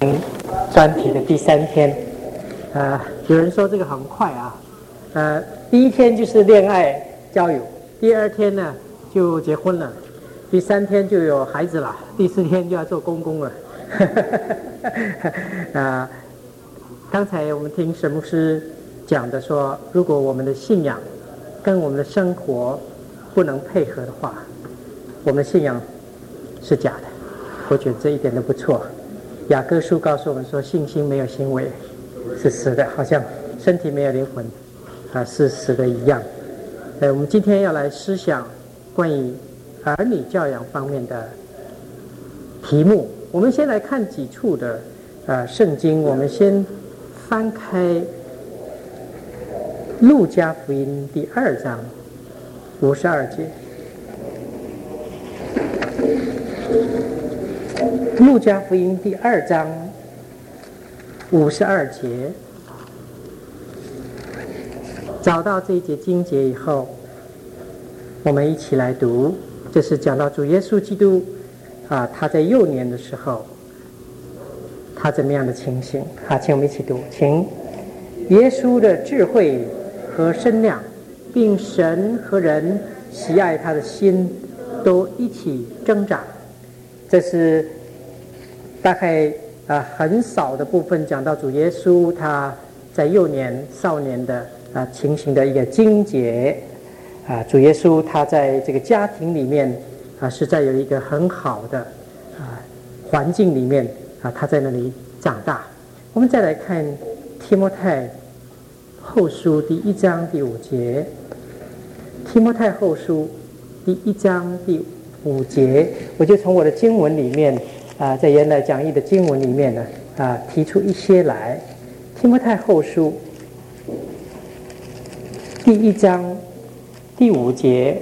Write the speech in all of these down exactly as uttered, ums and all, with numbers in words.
专题的第三天，呃，有人说这个很快啊，呃，第一天就是恋爱交友，第二天呢就结婚了，第三天就有孩子了，第四天就要做公公了。啊，刚才我们听沈牧师讲的说，如果我们的信仰跟我们的生活不能配合的话，我们的信仰是假的。我觉得这一点都不错。雅各书告诉我们说，信心没有行为是死的，好像身体没有灵魂啊是死的一样。呃，我们今天要来思想关于儿女教养方面的题目。我们先来看几处的呃圣经，我们先翻开路加福音第二章五十二节。路加福音第二章五十二节，找到这一节经节以后，我们一起来读。这是讲到主耶稣基督啊，他在幼年的时候，他怎么样的情形？好，请我们一起读，请。耶稣的智慧和身量，并神和人喜爱他的心，都一起增长。这是大概啊很少的部分讲到主耶稣他在幼年少年的啊情形的一个经节啊，主耶稣他在这个家庭里面啊是在有一个很好的啊环境里面啊，他在那里长大。我们再来看提摩太后书第一章第五节，提摩太后书第一章第五节，我就从我的经文里面啊，在原来讲义的经文里面呢啊，提出一些来。提摩太后书第一章第五节，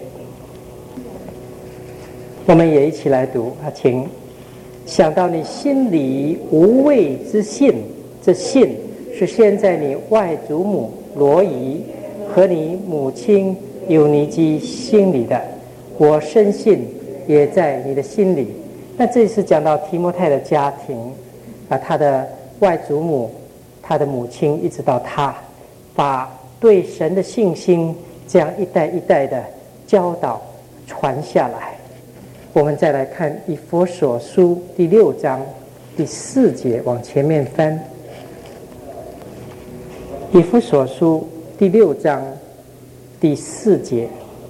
我们也一起来读啊，请。想到你心里无畏之信，这信是现在你外祖母罗姨和你母亲尤尼基心里的，我深信也在你的心里。那这是讲到提摩太的家庭啊，他的外祖母，他的母亲，一直到他，把对神的信心这样一代一代的教导传下来。我们再来看以弗所书第六章第四节，往前面翻。以弗所书第六章第四节。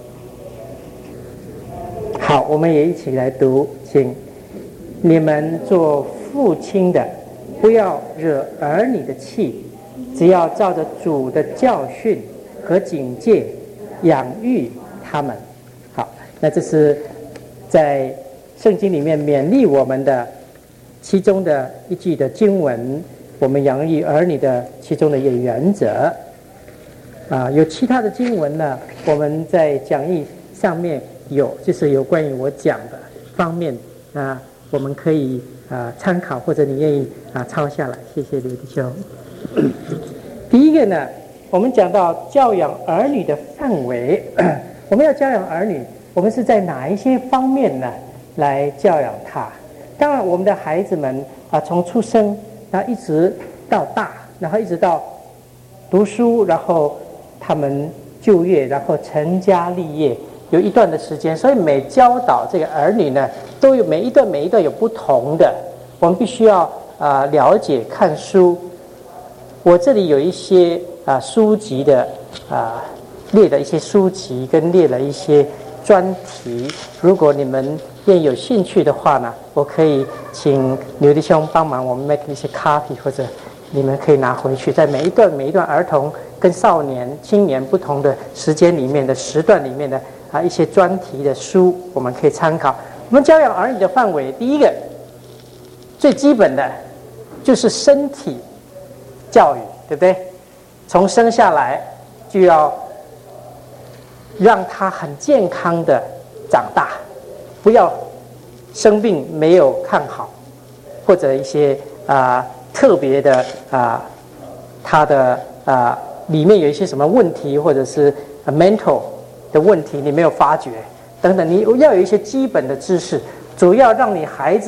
好，我们也一起来读，请。你们做父亲的，不要惹儿女的气，只要照着主的教训和警戒养育他们。好，那这是在圣经里面勉励我们的其中的一句的经文，我们养育儿女的其中的一个原则啊。有其他的经文呢，我们在讲义上面有，就是有关于我讲的方面啊，我们可以啊参考，或者你愿意啊抄下来。谢谢刘弟兄。第一个呢，我们讲到教养儿女的范围，我们要教养儿女，我们是在哪一些方面呢来教养他？当然，我们的孩子们啊，从出生然后一直到大，然后一直到读书，然后他们就业，然后成家立业，有一段的时间，所以每教导这个儿女呢，都有每一段每一段有不同的，我们必须要啊、呃、了解看书。我这里有一些啊、呃、书籍的啊、呃、列了一些书籍跟列了一些专题，如果你们愿意有兴趣的话呢，我可以请刘弟兄帮忙我们 make 一些 copy， 或者你们可以拿回去，在每一段每一段儿童跟少年青年不同的时间里面的时段里面的啊一些专题的书，我们可以参考。我们教养儿女的范围，第一个最基本的就是身体教育，对不对？从生下来就要让他很健康的长大，不要生病没有看好，或者一些啊、呃、特别的啊、呃、他的啊、呃、里面有一些什么问题，或者是 mental 的问题你没有发觉等等，你要有一些基本的知识，主要让你孩子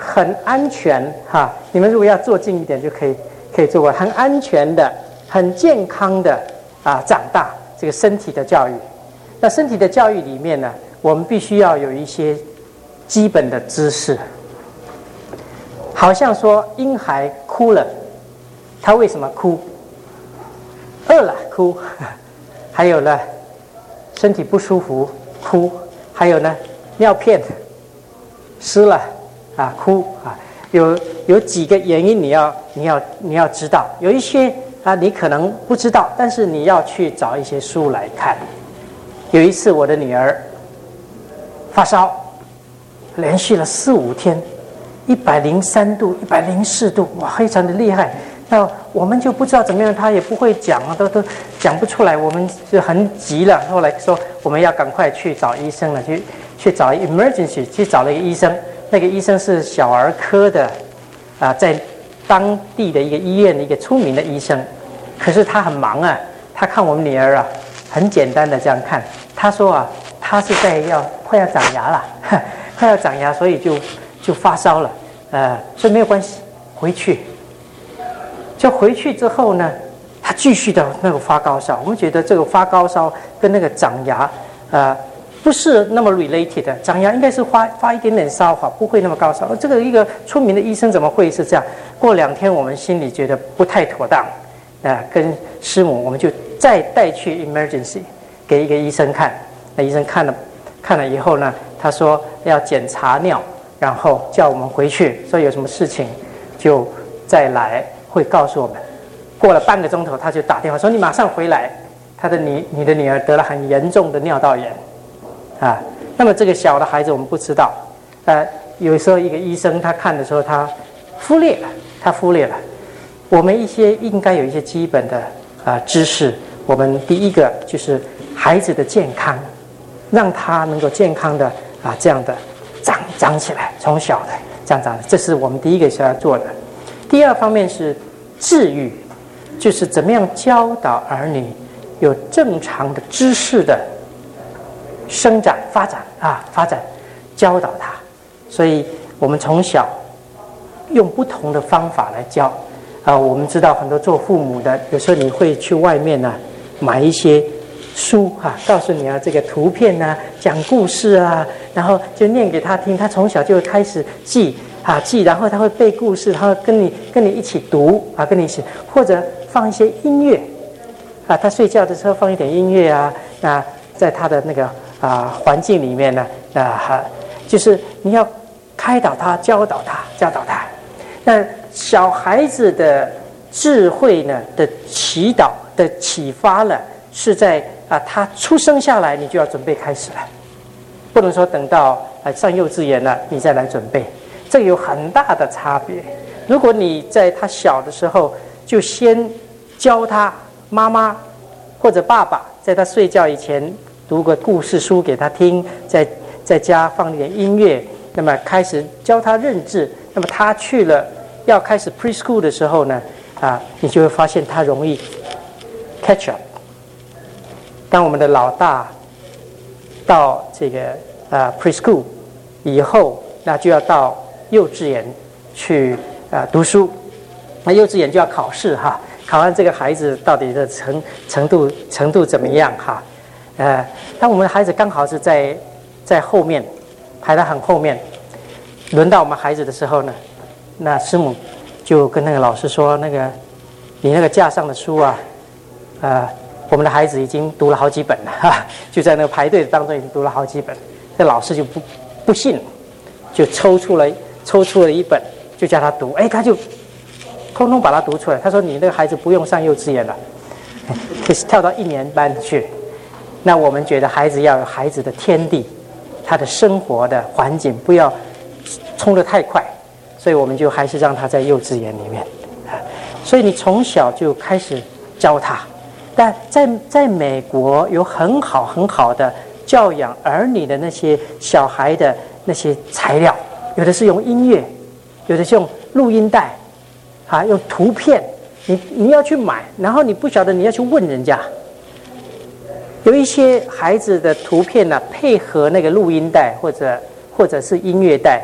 很安全哈，你们如果要坐近一点就可以可以坐过，很安全的、很健康的啊长大，这个身体的教育。那身体的教育里面呢，我们必须要有一些基本的知识。好像说婴孩哭了，他为什么哭？饿了哭，还有呢，身体不舒服哭，还有呢，尿片湿了啊哭啊，有有几个原因你要你要你要知道，有一些啊你可能不知道，但是你要去找一些书来看。有一次我的女儿发烧，连续了四五天，一百零三度、一百零四度，哇，非常的厉害。那我们就不知道怎么样，她也不会讲啊，都都讲不出来，我们就很急了。后来说我们要赶快去找医生了，去去找 emergency， 去找了一个医生。那个医生是小儿科的，啊，在当地的一个医院的一个出名的医生。可是他很忙啊，他看我们女儿啊，很简单的这样看。他说啊，他是在要快要长牙了，快要长牙，所以就就发烧了，呃，所以没有关系，回去。就回去之后呢，他继续的那个发高烧。我们觉得这个发高烧跟那个长牙，呃，不是那么 related 的。长牙应该是发发一点点烧哈，不会那么高烧。这个一个出名的医生怎么会是这样？过两天我们心里觉得不太妥当，啊、呃，跟师母我们就再带去 emergency 给一个医生看。那医生看了看了以后呢，他说要检查尿，然后叫我们回去，说有什么事情就再来。会告诉我们，过了半个钟头，他就打电话说：“你马上回来，他的你你的女儿得了很严重的尿道炎，啊，那么这个小的孩子我们不知道，呃，有时候一个医生他看的时候，他忽略了，他忽略了，我们一些应该有一些基本的啊、呃、知识。我们第一个就是孩子的健康，让他能够健康的啊这样的长长起来，从小的这样长，这是我们第一个需要做的。”第二方面是治愈，就是怎么样教导儿女有正常的知识的生长发展啊，发展教导他。所以我们从小用不同的方法来教啊。我们知道很多做父母的，有时候你会去外面呢、啊、买一些书啊，告诉你啊这个图片啊，讲故事啊，然后就念给他听，他从小就开始记。啊，记，然后他会背故事，他会跟你跟你一起读啊，跟你一起，或者放一些音乐，啊，他睡觉的时候放一点音乐啊，那在他的那个啊环境里面呢，啊，就是你要开导他，教导他，教导他。那小孩子的智慧呢的祈祷的启发了，是在啊他出生下来，你就要准备开始了，不能说等到啊上幼稚园了你再来准备。这个有很大的差别。如果你在他小的时候就先教他，妈妈或者爸爸在他睡觉以前读个故事书给他听，在在家放一点音乐，那么开始教他认字，那么他去了要开始 preschool 的时候呢，啊，你就会发现他容易 catch up。当我们的老大到这个啊 preschool 以后，那就要到幼稚园去呃读书，那幼稚园就要考试哈，考完这个孩子到底的程程度程度怎么样哈？呃，当我们的孩子刚好是在在后面排得很后面，轮到我们孩子的时候呢，那师母就跟那个老师说，那个你那个架上的书啊，呃，我们的孩子已经读了好几本了哈，就在那个排队当中已经读了好几本，这老师就不不信，就抽出了。抽出了一本，就叫他读，哎，他就通通把它读出来。他说：“你那个孩子不用上幼稚园了，可以跳到一年班去。”那我们觉得孩子要有孩子的天地，他的生活的环境不要冲得太快，所以我们就还是让他在幼稚园里面。所以你从小就开始教他，但在在美国有很好很好的教养儿女的那些小孩的那些材料。有的是用音乐，有的是用录音带，啊，用图片，你你要去买，然后你不晓得你要去问人家。有一些孩子的图片呢、啊，配合那个录音带或者或者是音乐带，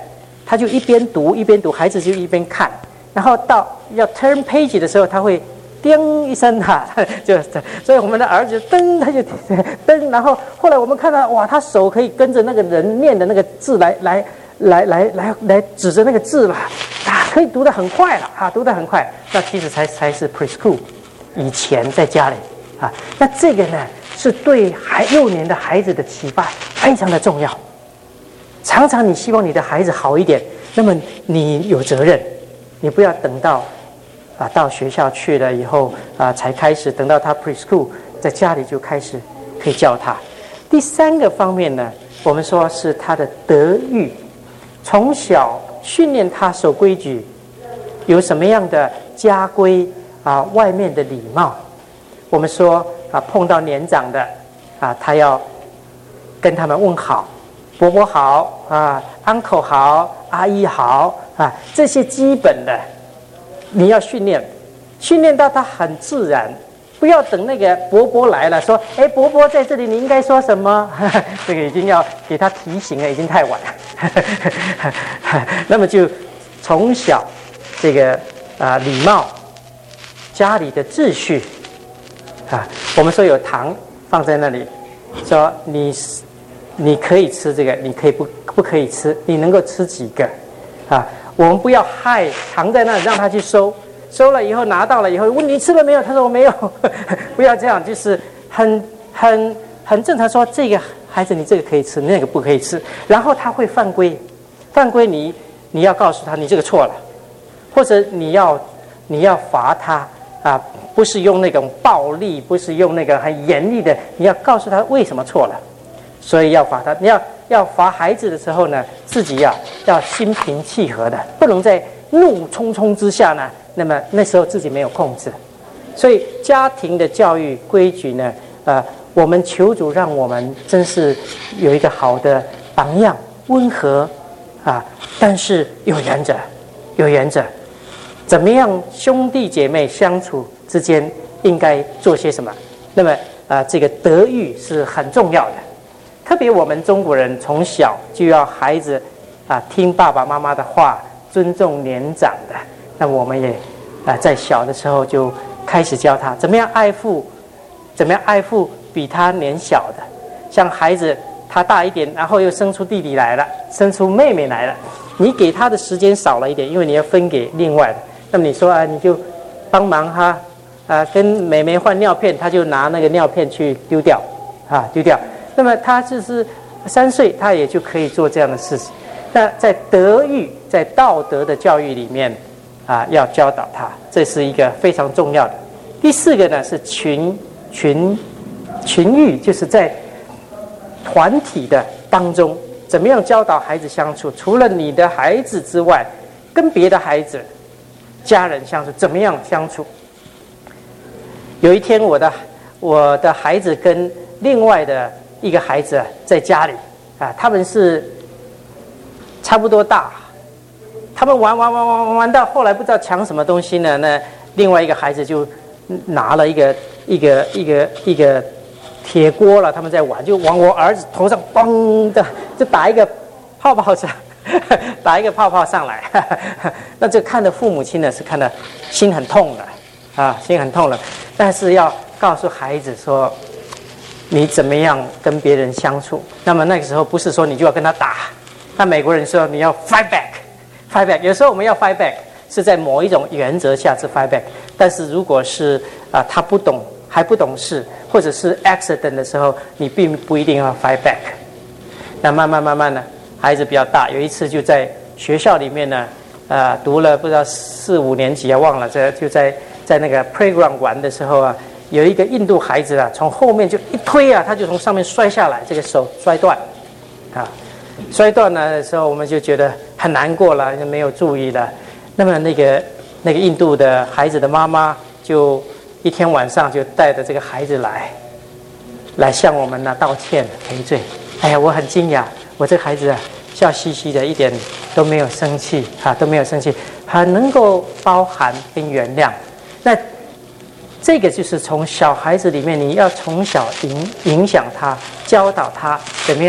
他就一边读一边读，孩子就一边看，然后到要 turn page 的时候，他会叮一声哈、啊，就所以我们的儿子噔他就噔，然后后来我们看到哇，他手可以跟着那个人念的那个字来来来来来来指着那个字了啊，可以读得很快了啊，读得很快。那其实才才是 preschool 以前在家里啊，那这个呢是对孩幼年的孩子的启发非常的重要。常常你希望你的孩子好一点，那么你有责任，你不要等到啊到学校去了以后啊才开始，等到他 preschool 在家里就开始可以教他。第三个方面呢，我们说是他的德育，从小训练他守规矩，有什么样的家规啊，外面的礼貌。我们说啊，碰到年长的啊，他要跟他们问好，伯伯好啊 ，uncle 好，阿姨好啊，这些基本的你要训练，训练到他很自然。不要等那个伯伯来了，说：“哎，伯伯在这里，你应该说什么？”这个已经要给他提醒了，已经太晚了。那么就从小这个啊、呃、礼貌，家里的秩序啊，我们说有糖放在那里，说你你可以吃这个，你可以不不可以吃，你能够吃几个啊？我们不要害糖在那里，让他去收。收了以后拿到了以后问你吃了没有，他说我没有。不要这样，就是很很很正常说这个孩子你这个可以吃，那个不可以吃，然后他会犯规，犯规你你要告诉他你这个错了，或者你要你要罚他啊，不是用那种暴力，不是用那个很严厉的，你要告诉他为什么错了，所以要罚他。你要要罚孩子的时候呢，自己呀、啊、要心平气和的，不能在怒冲冲之下呢。那么那时候自己没有控制，所以家庭的教育规矩呢，呃，我们求主让我们真是有一个好的榜样，温和啊，但是有原则，有原则，怎么样兄弟姐妹相处之间应该做些什么？那么啊、呃，这个德育是很重要的，特别我们中国人从小就要孩子啊听爸爸妈妈的话，尊重年长的。那我们也啊，在小的时候就开始教他怎么样爱护，怎么样爱护比他年小的。像孩子他大一点，然后又生出弟弟来了，生出妹妹来了，你给他的时间少了一点，因为你要分给另外的。那么你说啊，你就帮忙他啊，跟妹妹换尿片，他就拿那个尿片去丢掉啊，丢掉。那么他就是三岁，他也就可以做这样的事情。那在德育，在道德的教育里面。啊，要教导他，这是一个非常重要的。第四个呢是群群群育，就是在团体的当中，怎么样教导孩子相处？除了你的孩子之外，跟别的孩子、家人相处，怎么样相处？有一天，我的我的孩子跟另外的一个孩子在家里啊，他们是差不多大。他们玩玩玩玩玩玩到后来不知道抢什么东西呢？那另外一个孩子就拿了一个一个一个一个铁锅了，他们在玩，就往我儿子头上嘣的就打一个泡泡上，打一个泡泡上来。那这看的父母亲呢是看的心很痛的啊，心很痛了。但是要告诉孩子说，你怎么样跟别人相处？那么那个时候不是说你就要跟他打，那美国人说你要 fight back。fight back， 有时候我们要 fight back 是在某一种原则下是 fight back， 但是如果是啊、呃、他不懂还不懂事，或者是 accident 的时候，你并不一定要 fight back。那慢慢慢慢呢，孩子比较大，有一次就在学校里面呢，呃，读了不知道四五年级啊，忘了，这就在在那个 playground 玩的时候啊，有一个印度孩子啊，从后面就一推啊，他就从上面摔下来，这个手摔断，啊。摔断了的时候，我们就觉得很难过了，没有注意了。那么那个那个印度的孩子的妈妈，就一天晚上就带着这个孩子来，来向我们呢道歉赔罪。哎呀，我很惊讶，我这个孩子啊，笑嘻嘻的，一点都没有生气啊，都没有生气，很能够包含跟原谅。那这个就是从小孩子里面，你要从小影影响他，教导他怎么样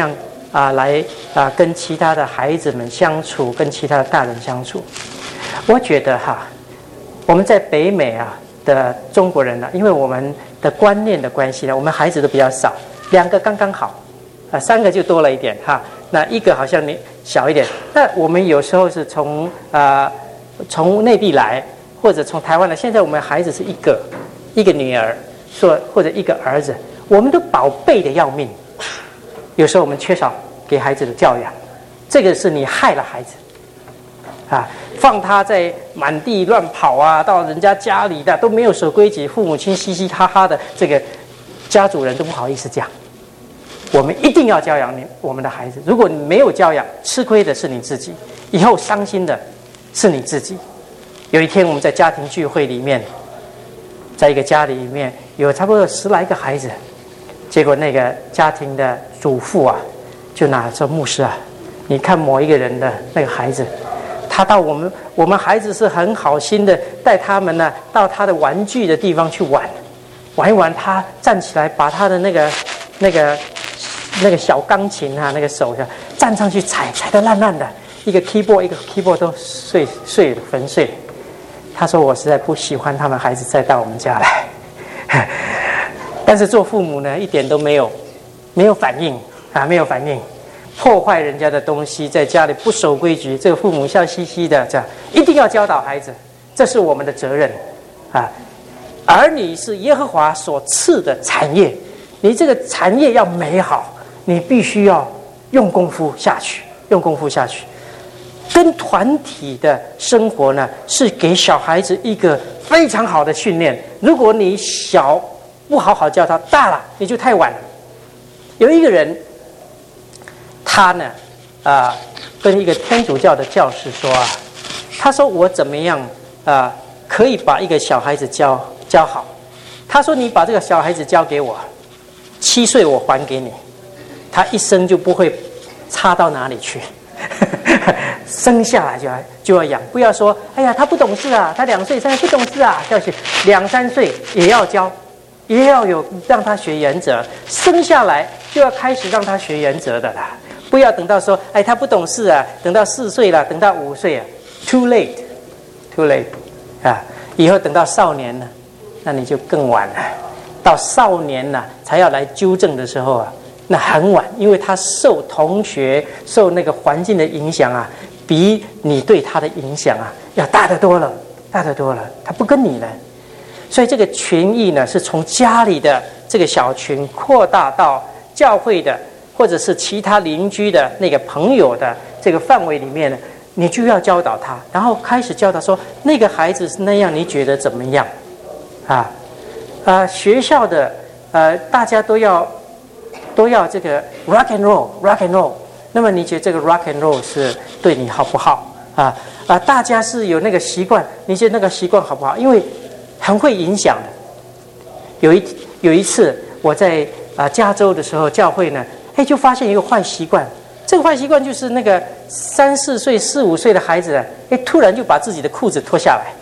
啊来啊跟其他的孩子们相处，跟其他的大人相处。我觉得哈，我们在北美啊的中国人呢、啊，因为我们的观念的关系呢，我们孩子都比较少，两个刚刚好，啊，三个就多了一点哈。那一个好像你小一点，但我们有时候是从啊从内地来，或者从台湾来，现在我们孩子是一个一个女儿，说或者一个儿子，我们都宝贝的要命。有时候我们缺少给孩子的教养，这个是你害了孩子。啊，放他在满地乱跑啊，到人家家里的都没有守规矩，父母亲嘻嘻哈哈的，这个家主人都不好意思讲。我们一定要教养你我们的孩子，如果你没有教养，吃亏的是你自己，以后伤心的是你自己。有一天我们在家庭聚会里面，在一个家里面有差不多十来个孩子，结果那个家庭的主妇啊，就拿着牧师啊，你看某一个人的那个孩子。他到我们我们孩子是很好心的带他们呢到他的玩具的地方去玩，玩一玩，他站起来把他的那个那个那个小钢琴啊那个手上站上去踩踩得烂烂的，一个 keyboard 一个 keyboard 都碎碎粉碎。他说我实在不喜欢他们孩子再到我们家来，但是做父母呢一点都没有没有反应啊，没有反应。破坏人家的东西，在家里不守规矩，这个父母笑嘻嘻的，这样一定要教导孩子，这是我们的责任啊！儿女是耶和华所赐的产业，你这个产业要美好，你必须要用功夫下去，用功夫下去。跟团体的生活呢，是给小孩子一个非常好的训练。如果你小不好好教他，大了你就太晚了。有一个人。他呢，啊、呃，跟一个天主教的教士说啊，他说我怎么样啊、呃，可以把一个小孩子教教好？他说你把这个小孩子交给我，七岁我还给你，他一生就不会差到哪里去，生下来就要就要养，不要说哎呀他不懂事啊，他两岁三岁不懂事啊，要去两三岁也要教，也要有让他学原则，生下来就要开始让他学原则的啦。不要等到说，哎，他不懂事啊，等到四岁了，等到五岁啊 ，too late，too late， 啊，以后等到少年了，那你就更晚了。到少年了才要来纠正的时候啊，那很晚，因为他受同学、受那个环境的影响啊，比你对他的影响啊要大得多了，大得多了。他不跟你了，所以这个群益呢，是从家里的这个小群扩大到教会的。或者是其他邻居的那个朋友的这个范围里面呢，你就要教导他，然后开始教导说那个孩子是那样，你觉得怎么样？啊，呃，学校的呃，大家都要都要这个 rock and roll rock and roll， 那么你觉得这个 rock and roll 是对你好不好？啊啊，大家是有那个习惯，你觉得那个习惯好不好？因为很会影响的。有一有一次我在啊、呃、加州的时候，教会呢。哎，就发现一个坏习惯，这个坏习惯就是那个三四岁、四五岁的孩子，哎，突然就把自己的裤子脱下来，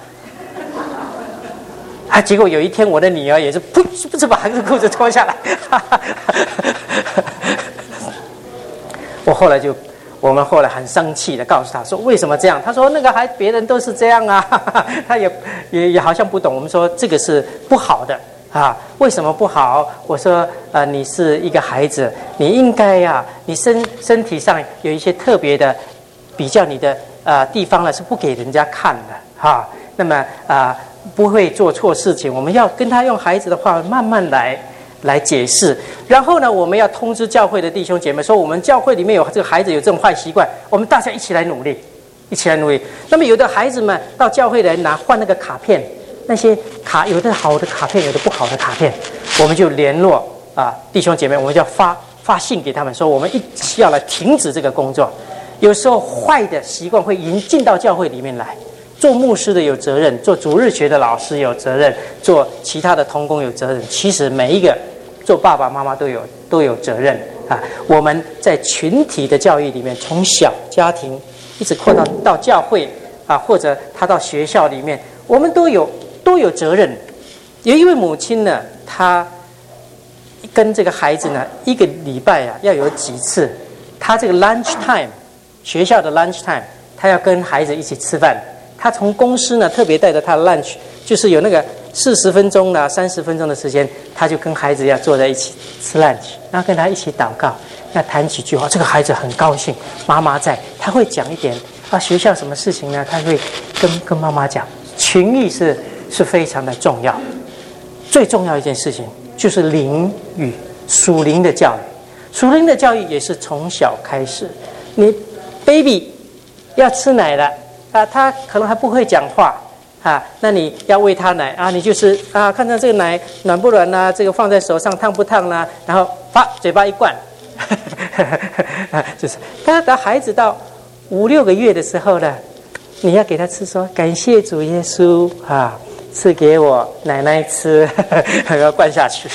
啊，结果有一天我的女儿也是噗，不是把这个裤子脱下来，哈哈我后来就，我们后来很生气的告诉他说，为什么这样？他说那个还别人都是这样啊，哈哈他也也也好像不懂。我们说这个是不好的。啊，为什么不好？我说，呃，你是一个孩子，你应该呀、啊，你身身体上有一些特别的，比较你的呃地方呢是不给人家看的哈、啊。那么啊、呃，不会做错事情，我们要跟他用孩子的话慢慢来来解释。然后呢，我们要通知教会的弟兄姐妹说，我们教会里面有这个孩子有这种坏习惯，我们大家一起来努力，一起来努力。那么有的孩子们到教会来拿换那个卡片。那些卡有的好的卡片，有的不好的卡片，我们就联络啊弟兄姐妹，我们就要发发信给他们说，我们一起要来停止这个工作。有时候坏的习惯会引进到教会里面来，做牧师的有责任，做主日学的老师有责任，做其他的同工有责任。其实每一个做爸爸妈妈都有都有责任啊。我们在群体的教育里面，从小家庭一直扩到到教会啊，或者他到学校里面，我们都有。都有责任。有一位母亲呢，她跟这个孩子呢，一个礼拜啊要有几次，她他这个 lunch time， 学校的 lunch time， 他要跟孩子一起吃饭。他从公司呢特别带着他的 lunch， 就是有那个四十分钟啦、三十分钟的时间，他就跟孩子要坐在一起吃 lunch， 然后跟他一起祷告，要谈几句话。这个孩子很高兴，妈妈在，他会讲一点啊学校什么事情呢？他会跟跟妈妈讲。情谊是是非常的重要，最重要一件事情就是灵与属灵的教育。属灵的教育也是从小开始。你 baby 要吃奶了啊，他可能还不会讲话啊，那你要喂他奶啊，你就是啊，看到这个奶暖不暖啊，这个放在手上烫不烫啊，然后啪嘴巴一灌，就是他的孩子到五六个月的时候呢，你要给他吃说感谢主耶稣啊，赐给我奶奶吃，要灌下去。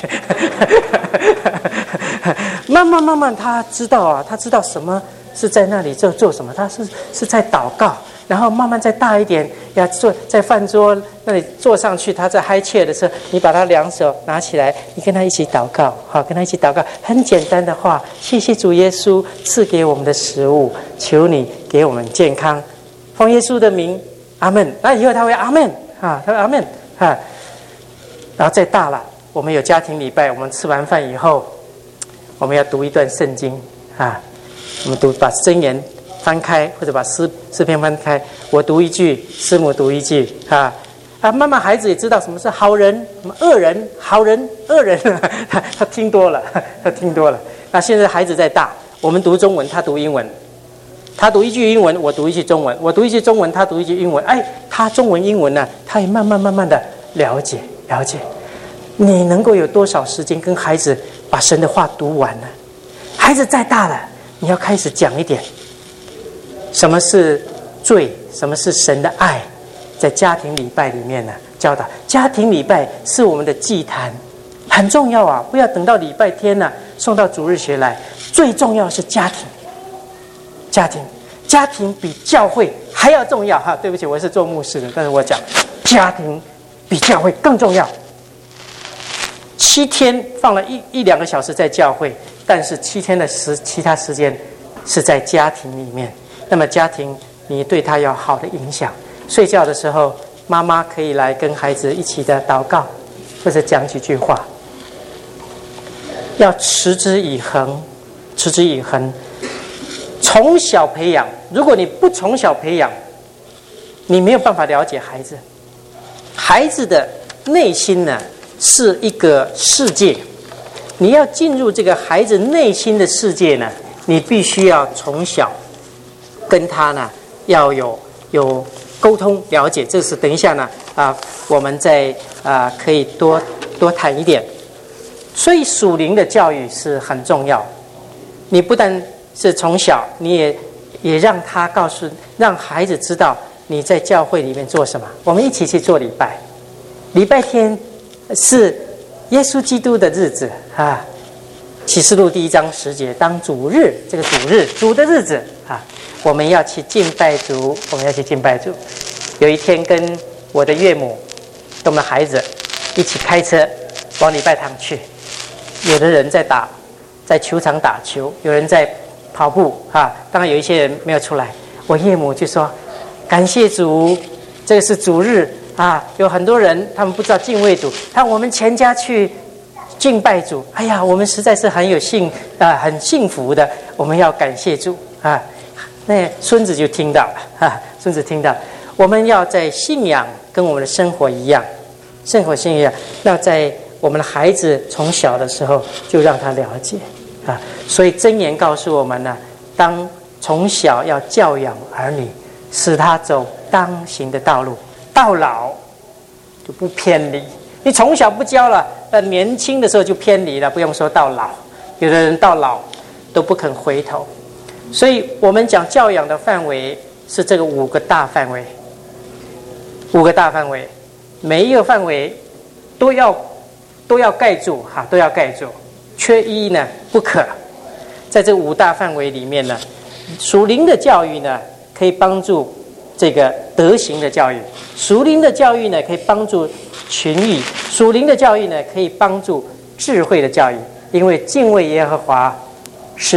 慢慢慢慢他知道啊，他知道什么是在那里做做什么，他是是在祷告。然后慢慢再大一点，要坐在饭桌那里坐上去，他在嗨切的时候，你把他两手拿起来，你跟他一起祷告，好，跟他一起祷告，很简单的话，谢谢主耶稣赐给我们的食物，求你给我们健康，奉耶稣的名，阿们。那以后他会阿们啊，他会阿们啊。然后再大了，我们有家庭礼拜，我们吃完饭以后，我们要读一段圣经啊，我们读把箴言翻开，或者把诗诗篇翻开，我读一句，师母读一句，啊啊，慢慢孩子也知道什么是好人，什么恶人，好人，恶人，他他听多了，他听多了。那现在孩子在大，我们读中文，他读英文，他读一句英文，我读一句中文，我读一句中文，他读一句英文，哎，他中文英文呢，他也慢慢慢慢的了解了解。你能够有多少时间跟孩子把神的话读完呢？孩子再大了，你要开始讲一点。什么是罪？什么是神的爱？在家庭礼拜里面呢，教导家庭礼拜是我们的祭坛，很重要啊！不要等到礼拜天呢、啊、送到主日学来。最重要是家庭，家庭，家庭比教会还要重要哈！对不起，我是做牧师的，但是我讲家庭比教会更重要。七天放了一一两个小时在教会，但是七天的时其他时间是在家庭里面。那么家庭，你对他有好的影响。睡觉的时候，妈妈可以来跟孩子一起的祷告，或者讲几句话。要持之以恒，持之以恒。从小培养，如果你不从小培养，你没有办法了解孩子。孩子的内心呢，是一个世界。你要进入这个孩子内心的世界呢，你必须要从小跟他呢要有有沟通了解，这是等一下呢啊，我们再啊可以多多谈一点。所以属灵的教育是很重要。你不但是从小，你也也让他告诉让孩子知道你在教会里面做什么。我们一起去做礼拜，礼拜天是耶稣基督的日子啊。启示录第一章十节，当主日，这个主日主的日子啊，我们要去敬拜主，我们要去敬拜主。有一天跟我的岳母跟我们孩子一起开车往礼拜堂去，有的人在打在球场打球，有人在跑步啊，当然有一些人没有出来。我岳母就说感谢主，这个是主日啊，有很多人他们不知道敬畏主，但我们全家去敬拜主，哎呀，我们实在是很有幸啊，很幸福的。我们要感谢主啊！那孙子就听到了啊，孙子听到，我们要在信仰跟我们的生活一样，生活信仰，要在我们的孩子从小的时候就让他了解啊。所以箴言告诉我们呢，当从小要教养儿女，使他走当行的道路，到老就不偏离。你从小不教了，那年轻的时候就偏离了，不用说到老，有的人到老都不肯回头。所以我们讲教养的范围是这个五个大范围，五个大范围，每一个范围都要都要盖住哈，都要盖住，缺一呢不可。在这五大范围里面呢，属灵的教育呢可以帮助这个德行的教育，属灵的教育呢可以帮助群育，属灵的教育呢可以帮助智慧的教育，因为敬畏耶和华是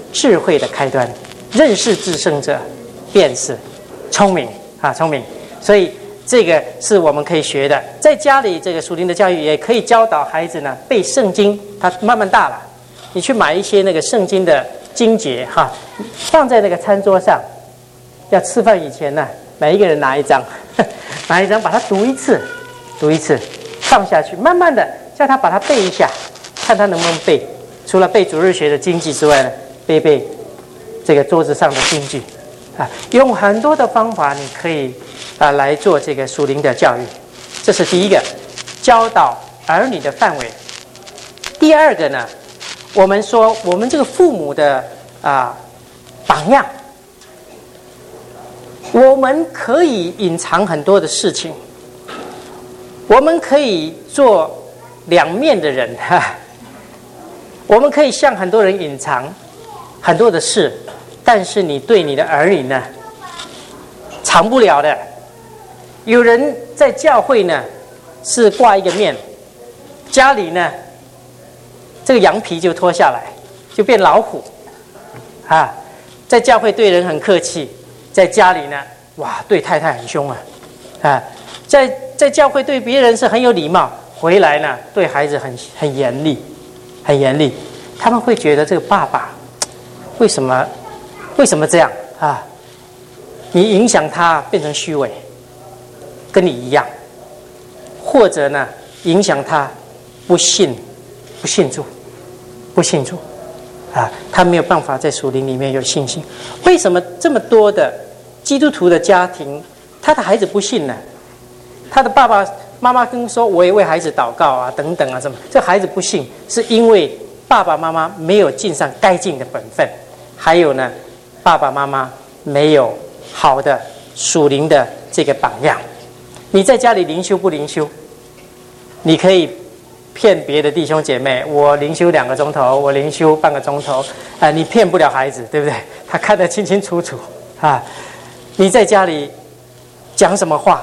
智慧的开端。认识至圣者，便是聪明啊，聪明。所以这个是我们可以学的。在家里，这个属灵的教育也可以教导孩子呢背圣经。他慢慢大了，你去买一些那个圣经的经节哈，放在那个餐桌上。要吃饭以前呢，每一个人拿一张，拿一张，把它读一次，读一次，放下去，慢慢的叫他把它背一下，看他能不能背。除了背主日学的经句之外呢，背背这个桌子上的经句，啊，用很多的方法你可以啊来做这个属灵的教育。这是第一个，教导儿女的范围。第二个呢，我们说我们这个父母的啊榜样。我们可以隐藏很多的事情，我们可以做两面的人哈，我们可以向很多人隐藏很多的事，但是你对你的儿女呢，藏不了的。有人在教会呢是挂一个面，家里呢这个羊皮就脱下来，就变老虎啊。在教会对人很客气，在家里呢，哇，对太太很凶啊，啊，在在教会对别人是很有礼貌，回来呢对孩子很很严厉，很严厉。他们会觉得这个爸爸为什么为什么这样啊？你影响他变成虚伪，跟你一样，或者呢影响他不信不信主，不信主啊，他没有办法在属灵里面有信心。为什么这么多的基督徒的家庭，他的孩子不信呢？他的爸爸妈妈跟说，我也为孩子祷告啊，等等啊，什么？这孩子不信，是因为爸爸妈妈没有尽上该尽的本分，还有呢，爸爸妈妈没有好的属灵的这个榜样。你在家里灵修不灵修？你可以骗别的弟兄姐妹，我灵修两个钟头，我灵修半个钟头，啊、呃，你骗不了孩子，对不对？他看得清清楚楚啊。你在家里讲什么话，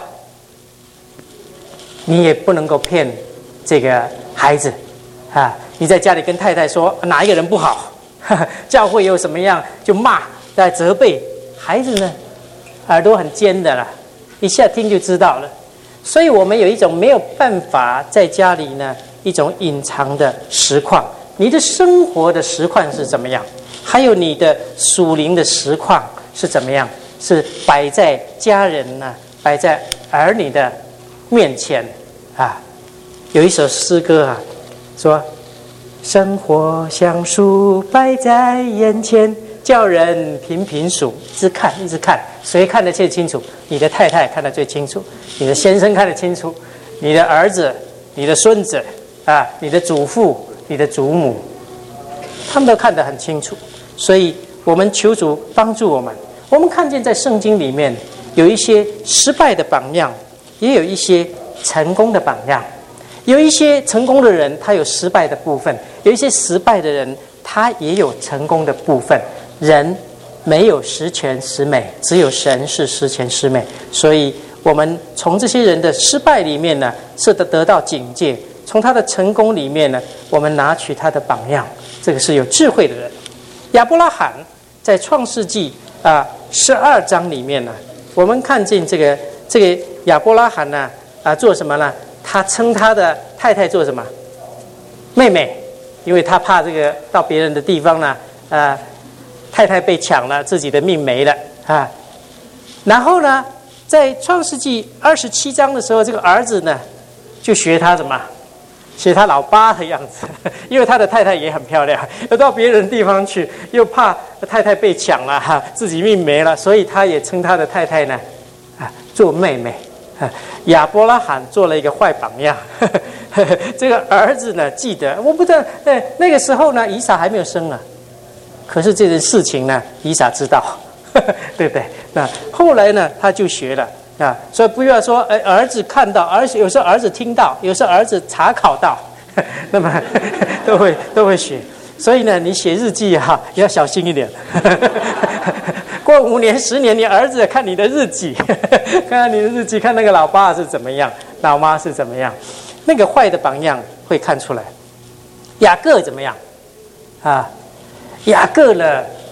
你也不能够骗这个孩子啊！你在家里跟太太说哪一个人不好，呵呵教会有什么样就骂、在责备，孩子呢耳朵很尖的啦，一下听就知道了。所以我们有一种没有办法在家里呢一种隐藏的实况，你的生活的实况是怎么样，还有你的属灵的实况是怎么样，是摆在家人呢，摆在儿女的面前啊。有一首诗歌啊，说生活像树摆在眼前，叫人频频数，一直看一直看，谁看得最清楚？你的太太看得最清楚，你的先生看得清楚，你的儿子、你的孙子啊，你的祖父、你的祖母，他们都看得很清楚。所以我们求主帮助我们。我们看见在圣经里面有一些失败的榜样，也有一些成功的榜样。有一些成功的人他有失败的部分，有一些失败的人他也有成功的部分。人没有十全十美，只有神是十全十美。所以我们从这些人的失败里面呢，是得得到警戒；从他的成功里面呢，我们拿取他的榜样。这个是有智慧的人。亚伯拉罕在创世纪啊十二章里面呢，我们看见这个这个亚伯拉罕呢啊做什么呢？他称他的太太做什么？妹妹，因为他怕这个到别人的地方呢，啊，太太被抢了，自己的命没了啊。然后呢，在创世纪二十七章的时候，这个儿子呢就学他什么？学他老爸的样子，因为他的太太也很漂亮，又到别人的地方去，又怕太太被抢了哈，自己命没了，所以他也称他的太太呢啊做妹妹。亚伯拉罕做了一个坏榜样，呵呵呵这个儿子呢记得，我不知道，那那个时候呢，以撒还没有生啊，可是这件事情呢，以撒知道，呵呵对不对？那后来呢，他就学了啊，所以不要说，哎，儿子看到，儿子有时候儿子听到，有时候儿子查考到，呵呵那么呵呵都会都会学。所以呢，你写日记哈，也要小心一点。过五年、十年，你儿子看你的日记，看看你的日记，看那个老爸是怎么样，老妈是怎么样，那个坏的榜样会看出来。雅各怎么样？啊，雅各呢，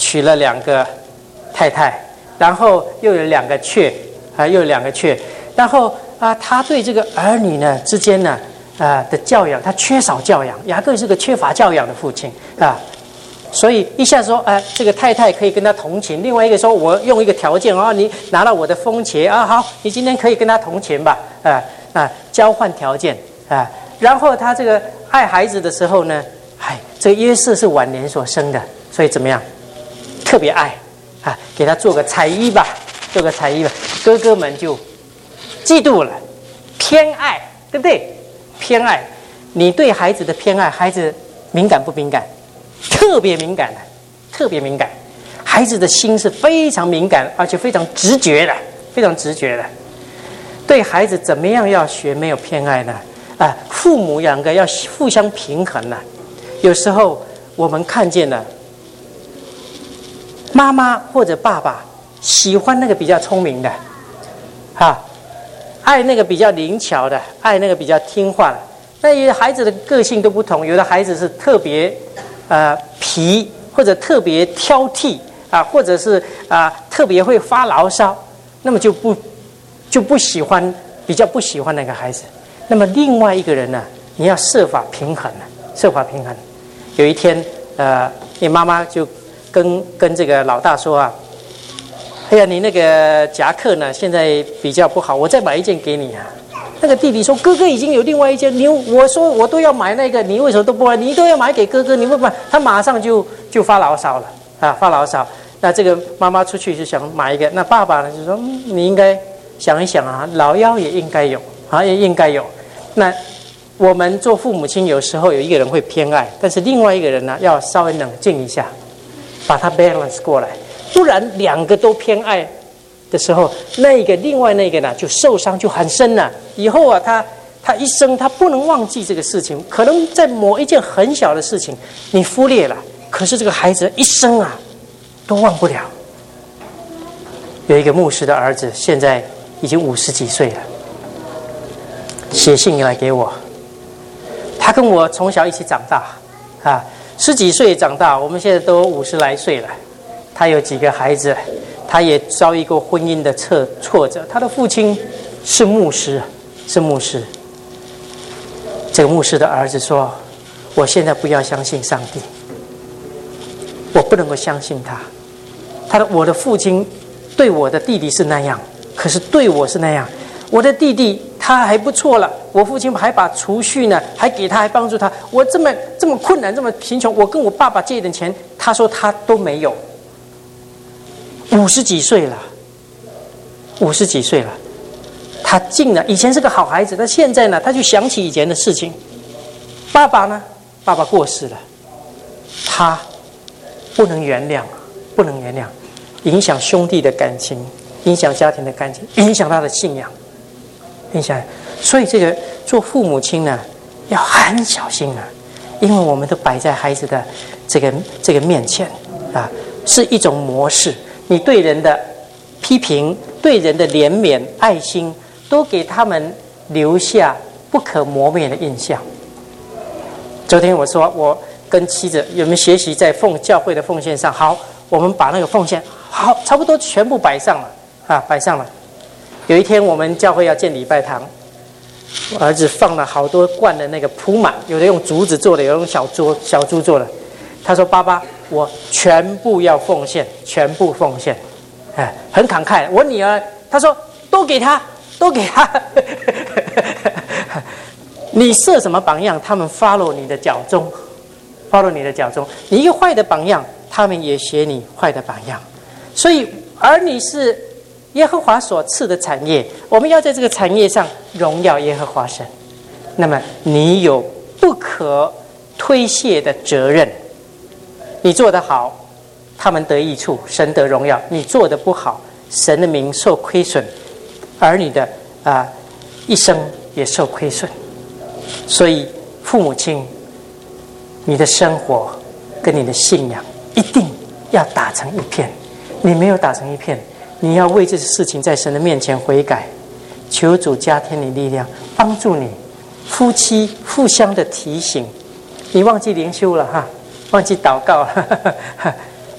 娶了两个太太，然后又有两个妾啊，又有两个妾，然后啊，他对这个儿女呢之间呢啊的教养，他缺少教养。雅各是个缺乏教养的父亲啊。所以一下说，哎、呃，这个太太可以跟他同寝；另外一个说，我用一个条件啊，你拿到我的封钱啊，好，你今天可以跟他同寝吧，啊、呃、啊，交换条件啊、呃。然后他这个爱孩子的时候呢，哎，这个约瑟是晚年所生的，所以怎么样，特别爱啊，给他做个彩衣吧，做个彩衣吧，哥哥们就嫉妒了，偏爱，对不对？偏爱，你对孩子的偏爱，孩子敏感不敏感？特别敏感的，特别敏感，孩子的心是非常敏感，而且非常直觉的，非常直觉的。对孩子怎么样要学没有偏爱呢？啊，父母两个要互相平衡呢、啊。有时候我们看见了妈妈或者爸爸喜欢那个比较聪明的，啊，爱那个比较灵巧的，爱那个比较听话的。那有的孩子的个性都不同，有的孩子是特别。呃，皮或者特别挑剔啊，或者是啊、呃、特别会发牢骚，那么就不就不喜欢，比较不喜欢那个孩子。那么另外一个人呢，你要设法平衡，设法平衡。有一天，呃，你妈妈就跟跟这个老大说啊，哎呀，你那个夹克呢，现在比较不好，我再买一件给你啊。那个弟弟说：“哥哥已经有另外一件，你我说我都要买那个，你为什么都不买？你都要买给哥哥，你不买？”他马上就就发牢骚了啊，发牢骚。那这个妈妈出去就想买一个，那爸爸呢就说：“嗯，你应该想一想啊，老幺也应该有啊，也应该有。”那我们做父母亲，有时候有一个人会偏爱，但是另外一个人呢，要稍微冷静一下，把它 balance 过来，不然两个都偏爱的时候，那个另外那个呢就受伤就很深了。以后啊，他他一生他不能忘记这个事情，可能在某一件很小的事情你忽略了，可是这个孩子一生啊都忘不了。有一个牧师的儿子，现在已经五十几岁了，写信来给我。他跟我从小一起长大啊，十几岁长大，我们现在都五十来岁了。他有几个孩子，他也遭遇过婚姻的挫挫折。他的父亲是牧师，是牧师。这个牧师的儿子说：“我现在不要相信上帝，我不能够相信他。他的我的父亲对我的弟弟是那样，可是对我是那样。我的弟弟他还不错了，我父亲还把储蓄呢，还给他，还帮助他。我这么这么困难，这么贫穷，我跟我爸爸借一点钱，他说他都没有。五十几岁了，五十几岁了，他竟然以前是个好孩子，但现在呢，他就想起以前的事情。爸爸呢，爸爸过世了，他不能原谅，不能原谅，影响兄弟的感情，影响家庭的感情，影响他的信仰。”影响，所以这个做父母亲呢，要很小心啊，因为我们都摆在孩子的这个这个面前啊，是一种模式。你对人的批评，对人的怜悯、爱心，都给他们留下不可磨灭的印象。昨天我说，我跟妻子有没有学习在奉教会的奉献上？好，我们把那个奉献好，差不多全部摆上了啊，摆上了。有一天我们教会要建礼拜堂，我儿子放了好多罐的那个铺满，有的用竹子做的，有的用小桌小猪做的。他说：“爸爸，我全部要奉献，全部奉献。”哎，很慷慨。我女儿她说：“都给他，都给他。”你设什么榜样，他们 follow 你的脚踪 ，follow 你的脚踪。你一个坏的榜样，他们也学你坏的榜样。所以儿女是耶和华所赐的产业，我们要在这个产业上荣耀耶和华神。那么你有不可推卸的责任，你做得好，他们得益处，神得荣耀；你做得不好，神的名受亏损，儿女的啊、呃、一生也受亏损。所以父母亲，你的生活跟你的信仰一定要打成一片。你没有打成一片，你要为这事情在神的面前悔改，求主加添你力量，帮助你。夫妻互相的提醒，你忘记灵修了哈，忘记祷告了，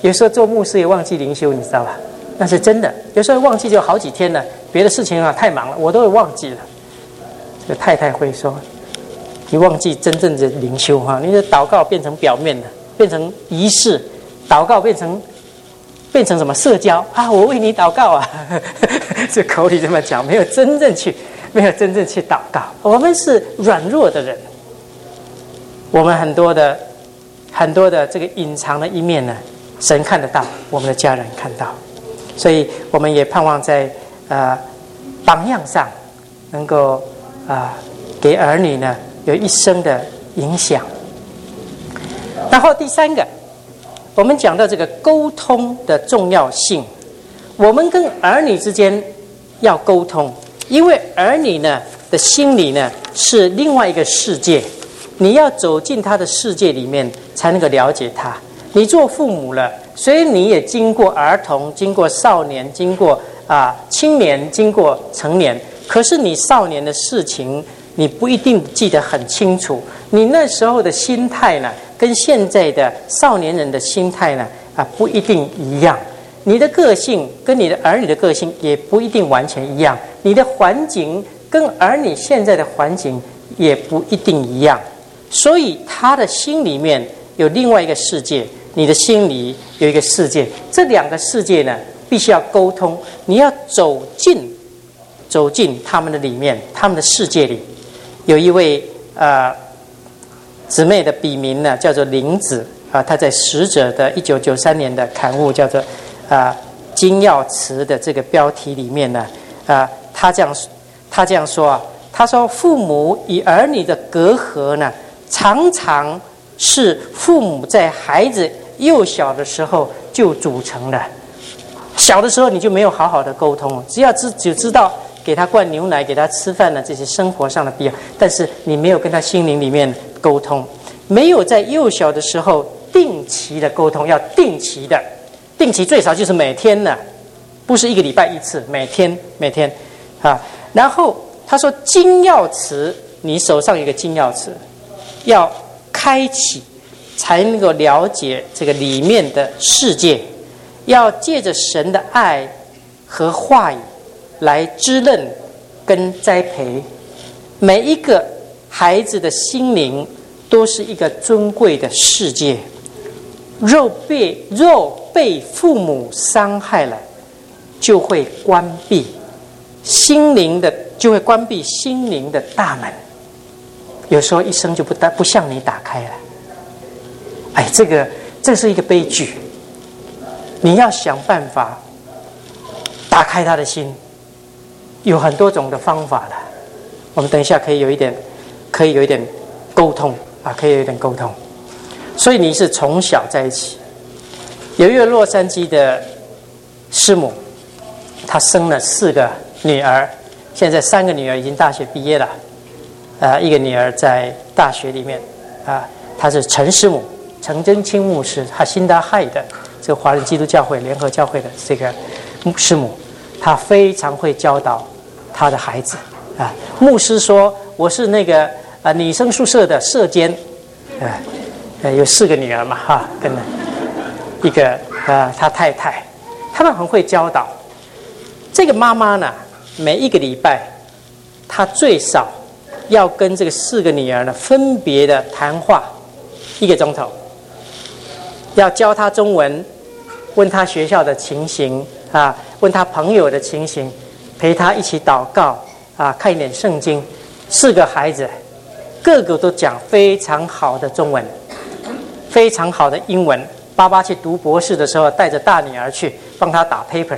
有时候做牧师也忘记灵修，你知道吧？那是真的，有时候忘记就好几天了，别的事情啊太忙了，我都会忘记了。这个太太会说，你忘记真正的灵修哈，你的祷告变成表面的，变成仪式，祷告变成变成什么社交啊？我为你祷告啊，这口里这么讲，没有真正去，没有真正去祷告。我们是软弱的人，我们很多的很多的这个隐藏的一面呢，神看得到，我们的家人看到，所以我们也盼望在呃榜样上能够啊、呃、给儿女呢有一生的影响。然后第三个，我们讲到这个沟通的重要性，我们跟儿女之间要沟通，因为儿女呢的心里呢是另外一个世界，你要走进他的世界里面才能够了解他。你做父母了，所以你也经过儿童，经过少年，经过啊、呃、青年，经过成年。可是你少年的事情，你不一定记得很清楚。你那时候的心态呢，跟现在的少年人的心态呢，啊不一定一样。你的个性跟你的儿女的个性也不一定完全一样。你的环境跟儿女现在的环境也不一定一样。所以他的心里面有另外一个世界。你的心里有一个世界，这两个世界呢，必须要沟通。你要走进，走进他们的里面，他们的世界里。有一位呃姊妹的笔名呢，叫做林子啊，她在《使者》的一九九三年的刊物叫做啊《金钥匙》的这个标题里面呢，啊，她这样她这样说啊，她说父母与儿女的隔阂呢，常常是父母在孩子幼小的时候就组成的。小的时候你就没有好好的沟通，只要只只知道给他灌牛奶，给他吃饭的这些生活上的必要，但是你没有跟他心灵里面沟通，没有在幼小的时候定期的沟通，要定期的，定期最少就是每天呢，不是一个礼拜一次，每天每天啊。然后他说金钥匙，你手上有一个金钥匙，要开启才能够了解这个里面的世界，要借着神的爱和话语来滋润跟栽培。每一个孩子的心灵都是一个尊贵的世界，若被若被父母伤害了，就会关闭心灵的，就会关闭心灵的大门。有时候一生就不打不向你打开了。哎，这个这是一个悲剧。你要想办法打开他的心，有很多种的方法了。我们等一下可以有一点，可以有一点沟通啊，可以有一点沟通。所以你是从小在一起。有一个洛杉矶的师母，她生了四个女儿，现在三个女儿已经大学毕业了。呃，一个女儿在大学里面，啊，她是陈师母，陈真清牧师，哈辛达亥的这个华人基督教会联合教会的这个师母，她非常会教导她的孩子啊。牧师说：“我是那个啊女生宿舍的舍监，啊，呃有四个女儿嘛哈，跟一个啊他太太，他们很会教导。这个妈妈呢，每一个礼拜，她最少要跟这个四个女儿呢分别的谈话一个钟头，要教她中文，问她学校的情形啊，问她朋友的情形，陪她一起祷告啊，看一点圣经。四个孩子，个个都讲非常好的中文，非常好的英文。爸爸去读博士的时候，带着大女儿去帮他打 paper。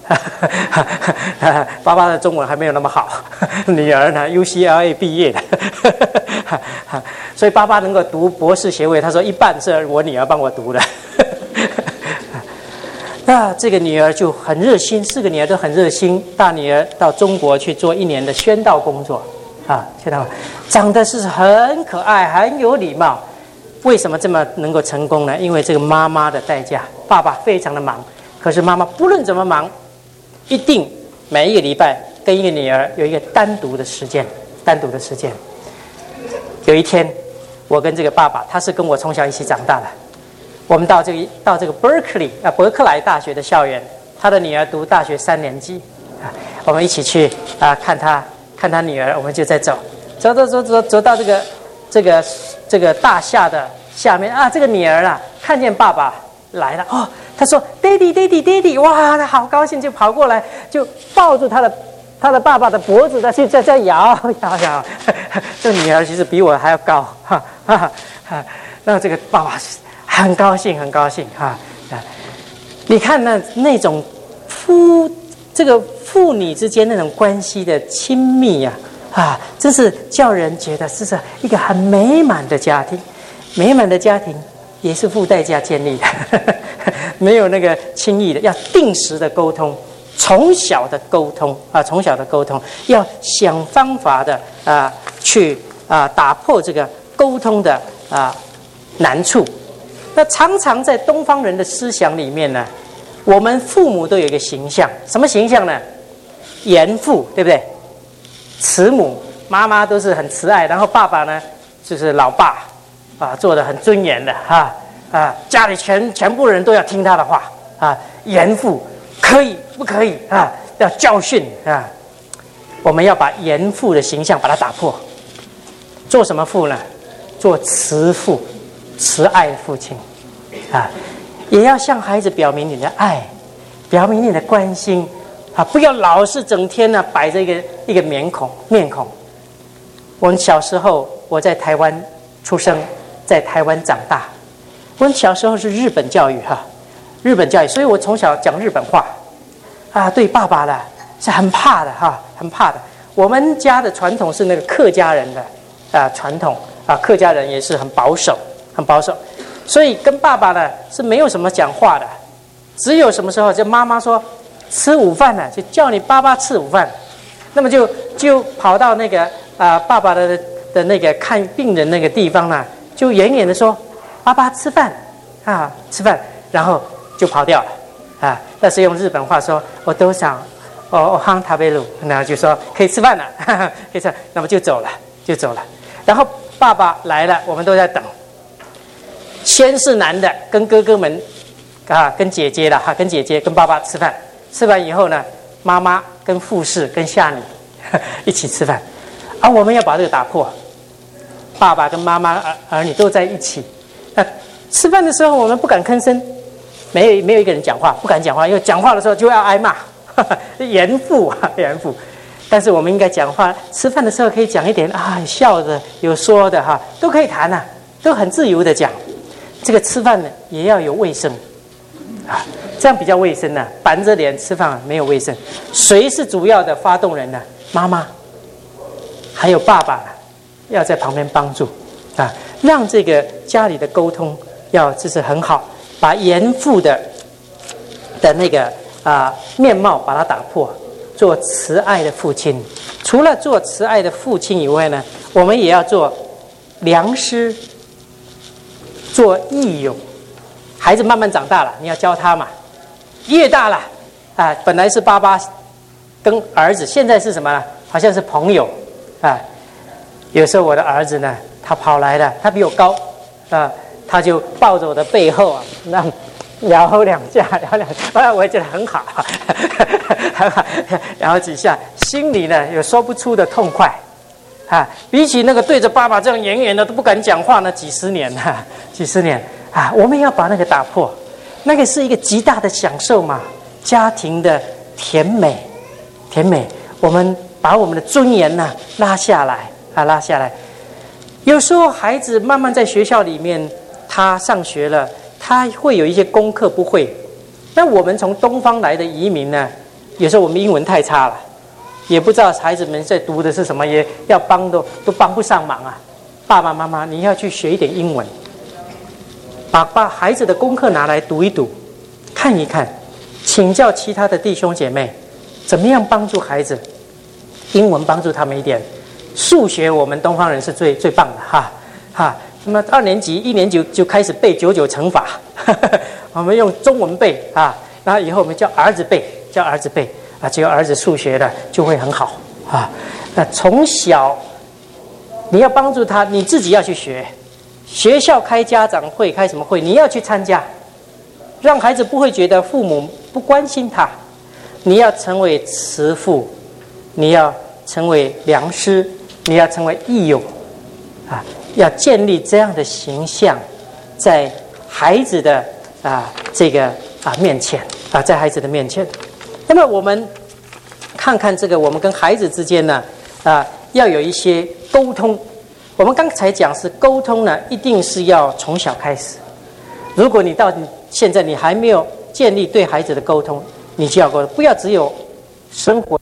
爸爸的中文还没有那么好，女儿呢 U C L A 毕业的，所以爸爸能够读博士学位，他说一半是我女儿帮我读的。那这个女儿就很热心，四个女儿都很热心。大女儿到中国去做一年的宣道工作啊，宣道长得是很可爱，很有礼貌。为什么这么能够成功呢？因为这个妈妈的代价，爸爸非常的忙，可是妈妈不论怎么忙，一定每一个礼拜跟一个女儿有一个单独的时间，单独的时间。有一天，我跟这个爸爸，他是跟我从小一起长大的， 我们到这个到这个 Berkeley 啊伯克莱大学的校园，他的女儿读大学三年级啊，我们一起去啊看他看他女儿，我们就在走走走走走走到这个这个这个大厦的下面啊，这个女儿啊看见爸爸来了哦，他说 Daddy Daddy Daddy， 哇，他好高兴，就跑过来就抱住他的他的爸爸的脖子，他就在在摇摇摇。这女儿其实比我还要高，哈哈哈。那这个爸爸很高兴，很高兴哈。啊，你看那那种夫这个父女之间那种关系的亲密呀、啊，啊，真是叫人觉得这是一个很美满的家庭。美满的家庭也是付代价建立的，呵呵，没有那个轻易的，要定时的沟通。从小的沟通啊，从小的沟通，要想方法的啊，去啊打破这个沟通的啊难处。那常常在东方人的思想里面呢，我们父母都有一个形象，什么形象呢？严父，对不对？慈母，妈妈都是很慈爱，然后爸爸呢就是老爸啊，做得很尊严的哈 啊, 啊，家里全全部人都要听他的话啊，严父。可以不可以啊？要教训啊！我们要把严父的形象把它打破。做什么父呢？做慈父，慈爱的父亲啊！也要向孩子表明你的爱，表明你的关心啊！不要老是整天呢、啊、摆着一个一个面孔面孔。我们小时候，我在台湾出生，在台湾长大。我们小时候是日本教育哈、啊，日本教育，所以我从小讲日本话。啊，对爸爸的是很怕的哈，很怕的。我们家的传统是那个客家人的啊传统啊，客家人也是很保守，很保守，所以跟爸爸呢是没有什么讲话的，只有什么时候就妈妈说吃午饭了，就叫你爸爸吃午饭，那么就就跑到那个啊爸爸的的那个看病人那个地方呢，就远远的说爸爸吃饭啊吃饭，然后就跑掉了。啊，那是用日本话说，我都想，哦，我夯塔贝鲁，然后就说可以吃饭了，哈哈，可以吃，那么就走了，就走了。然后爸爸来了，我们都在等。先是男的跟哥哥们，啊，跟姐姐了哈，跟姐姐跟爸爸吃饭，吃完以后呢，妈妈跟护士跟下女一起吃饭，啊，我们要把这个打破。爸爸跟妈妈儿儿女都在一起，那吃饭的时候我们不敢吭声。没有没有一个人讲话，不敢讲话，因为讲话的时候就要挨骂，严父啊严父。但是我们应该讲话，吃饭的时候可以讲一点啊，笑的有说的哈，都可以谈啊，都很自由的讲。这个吃饭呢也要有卫生啊，这样比较卫生呢、啊。板着脸吃饭没有卫生。谁是主要的发动人呢？妈妈，还有爸爸，要在旁边帮助啊，让这个家里的沟通要这是很好。把严父的的那个啊、呃、面貌把它打破，做慈爱的父亲。除了做慈爱的父亲以外呢，我们也要做良师，做义勇。孩子慢慢长大了，你要教他嘛。越大了啊，本来是爸爸跟儿子，现在是什么呢？好像是朋友啊。有时候我的儿子呢，他跑来了，他比我高啊。他就抱着我的背后啊，那摇两下，摇两下，啊，我也觉得很好，很好，摇几下，心里呢有说不出的痛快，啊，比起那个对着爸爸这样远远的都不敢讲话呢，几十年啊，几十年啊，我们要把那个打破，那个是一个极大的享受嘛，家庭的甜美，甜美，我们把我们的尊严呢拉下来啊，拉下来。有时候孩子慢慢在学校里面。他上学了，他会有一些功课不会。那我们从东方来的移民呢，有时候我们英文太差了，也不知道孩子们在读的是什么，也要帮都都帮不上忙啊。爸爸妈妈，你要去学一点英文，把把孩子的功课拿来读一读，看一看，请教其他的弟兄姐妹，怎么样帮助孩子？英文帮助他们一点，数学我们东方人是最最棒的哈哈。那么二年级、一年级就开始背九九乘法，呵呵，我们用中文背啊，然后以后我们叫儿子背，叫儿子背啊，只有儿子数学的就会很好啊。那从小你要帮助他，你自己要去学， 学校开家长会开什么会，你要去参加，让孩子不会觉得父母不关心他。你要成为慈父，你要成为良师，你要成为义友啊，要建立这样的形象在孩子的啊这个啊面前啊，在孩子的面前。那么我们看看这个，我们跟孩子之间呢啊要有一些沟通。我们刚才讲是沟通呢，一定是要从小开始。如果你到现在你还没有建立对孩子的沟通，你就要沟通，不要只有生活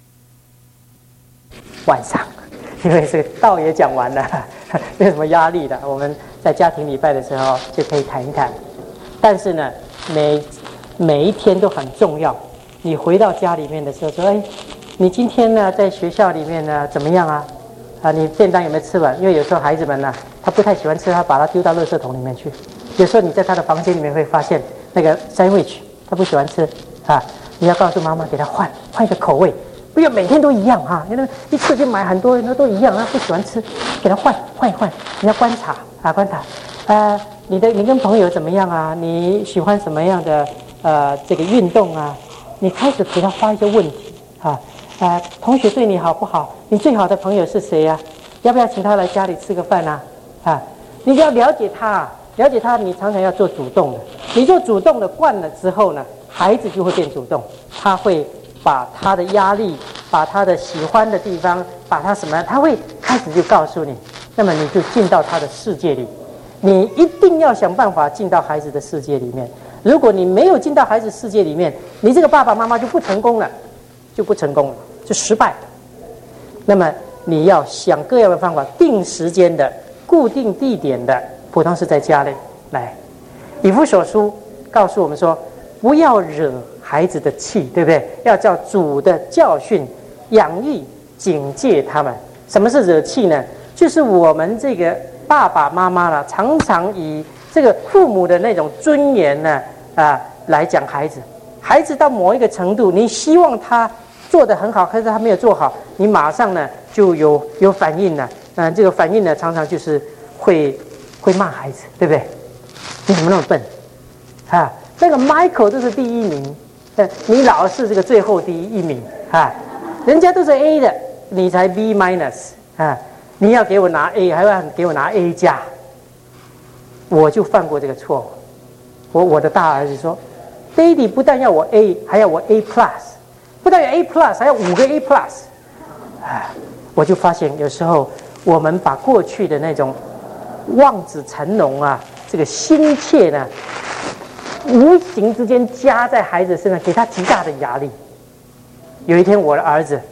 晚上，因为这个道也讲完了，没有什么压力的。我们在家庭礼拜的时候就可以谈一谈。但是呢，每每一天都很重要。你回到家里面的时候说：“哎，你今天呢在学校里面呢怎么样啊？啊，你便当有没有吃完？”因为有时候孩子们呢，他不太喜欢吃，他把它丢到垃圾桶里面去。有时候你在他的房间里面会发现那个 sandwich， 他不喜欢吃啊，你要告诉妈妈给他换换一个口味，不要每天都一样哈。因为一次就买很多，那都一样，他不喜欢吃，给他换换一换。你要观察啊，观察，呃，你的你跟朋友怎么样啊？你喜欢什么样的呃这个运动啊？你开始给他发一些问题啊，呃，同学对你好不好？你最好的朋友是谁呀、啊？要不要请他来家里吃个饭啊？啊，你要了解他，了解他，你常常要做主动的。你做主动的惯了之后呢，孩子就会变主动，他会把他的压力，把他的喜欢的地方，把他什么，他会开始就告诉你。那么你就进到他的世界里，你一定要想办法进到孩子的世界里面。如果你没有进到孩子世界里面，你这个爸爸妈妈就不成功了，就不成功了，就失败了。那么你要想各样的方法，定时间的、固定地点的，普通是在家里来。以弗所书告诉我们说，不要惹孩子的气，对不对？要叫主的教训、养育、警戒他们。什么是惹气呢？就是我们这个爸爸妈妈呢，常常以这个父母的那种尊严呢，啊，来讲孩子。孩子到某一个程度，你希望他做得很好，可是他没有做好，你马上呢就有有反应了。嗯、呃，这个反应呢，常常就是会会骂孩子，对不对？你怎么那么笨？啊，那个 Michael 都是第一名，呃，你老是这个最后第一名啊，人家都是 A 的，你才 B minus 啊，你要给我拿 A， 还要给我拿 A 加。我就犯过这个错误。我我的大儿子说 ，Daddy 不但要我 A， 还要我 A plus， 不但有 A plus， 还要五个 A plus。啊，我就发现有时候我们把过去的那种望子成龙啊，这个心切呢，无形之间加在孩子身上，给他极大的压力。有一天，我的儿子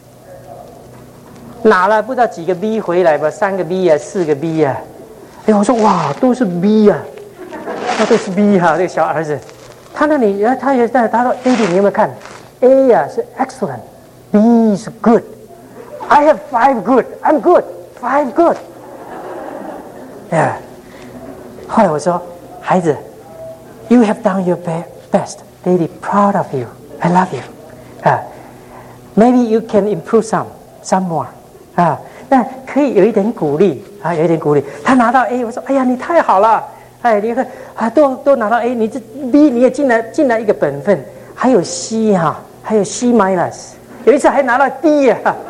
拿了不知道几个 B 回来吧，三个 B 啊，四个 B 啊。哎，我说哇，都是 B 啊，那都是 B 哈、啊，这个小儿子，他那里，他也在，他说 ，Daddy 你有没有看 ？A 呀、啊、是 excellent，B 是 good，I have five good，I'm good，five good。Yeah。后来我说，孩子 ，You have done your best，Daddy proud of you，I love you。啊 ，Maybe you can improve some，some more。啊。那可以有一点鼓励啊，有一点鼓励。他拿到 A， 我说：“哎呀，你太好了！哎，你看啊，都都拿到 A， 你这 B 你也进来进来一个本分，还有 C 哈、啊，还有 C minus， 有一次还拿到 D 呀、啊。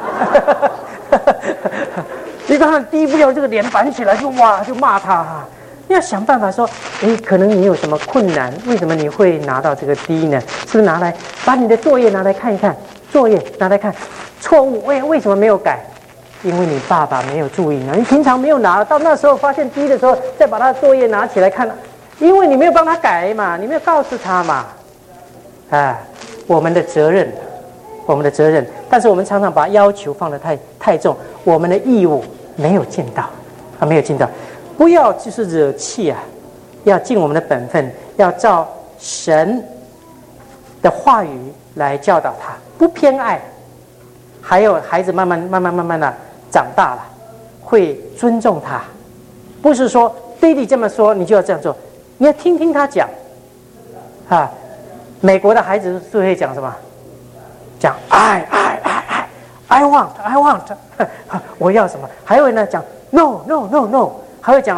你看他 D 不了，这个脸板起来就哇就骂他、啊。你要想办法说，哎，可能你有什么困难？为什么你会拿到这个 D 呢？是不是拿来把你的作业拿来看一看？作业拿来看，错误为为什么没有改？”因为你爸爸没有注意呢，你平常没有拿，到那时候发现低的时候，再把他的作业拿起来看，因为你没有帮他改嘛，你没有告诉他嘛，啊，我们的责任，我们的责任，但是我们常常把要求放得太太重，我们的义务没有尽到，啊，没有尽到，不要就是惹气啊，要尽我们的本分，要照神的话语来教导他，不偏爱，还有孩子慢慢慢慢慢慢的。长大了，会尊重他，不是说爹地这么说你就要这样做，你要听听他讲，啊，美国的孩子是会讲什么？讲 I I I I I want I want， 我要什么？还会呢讲 No No No No， 还会讲呢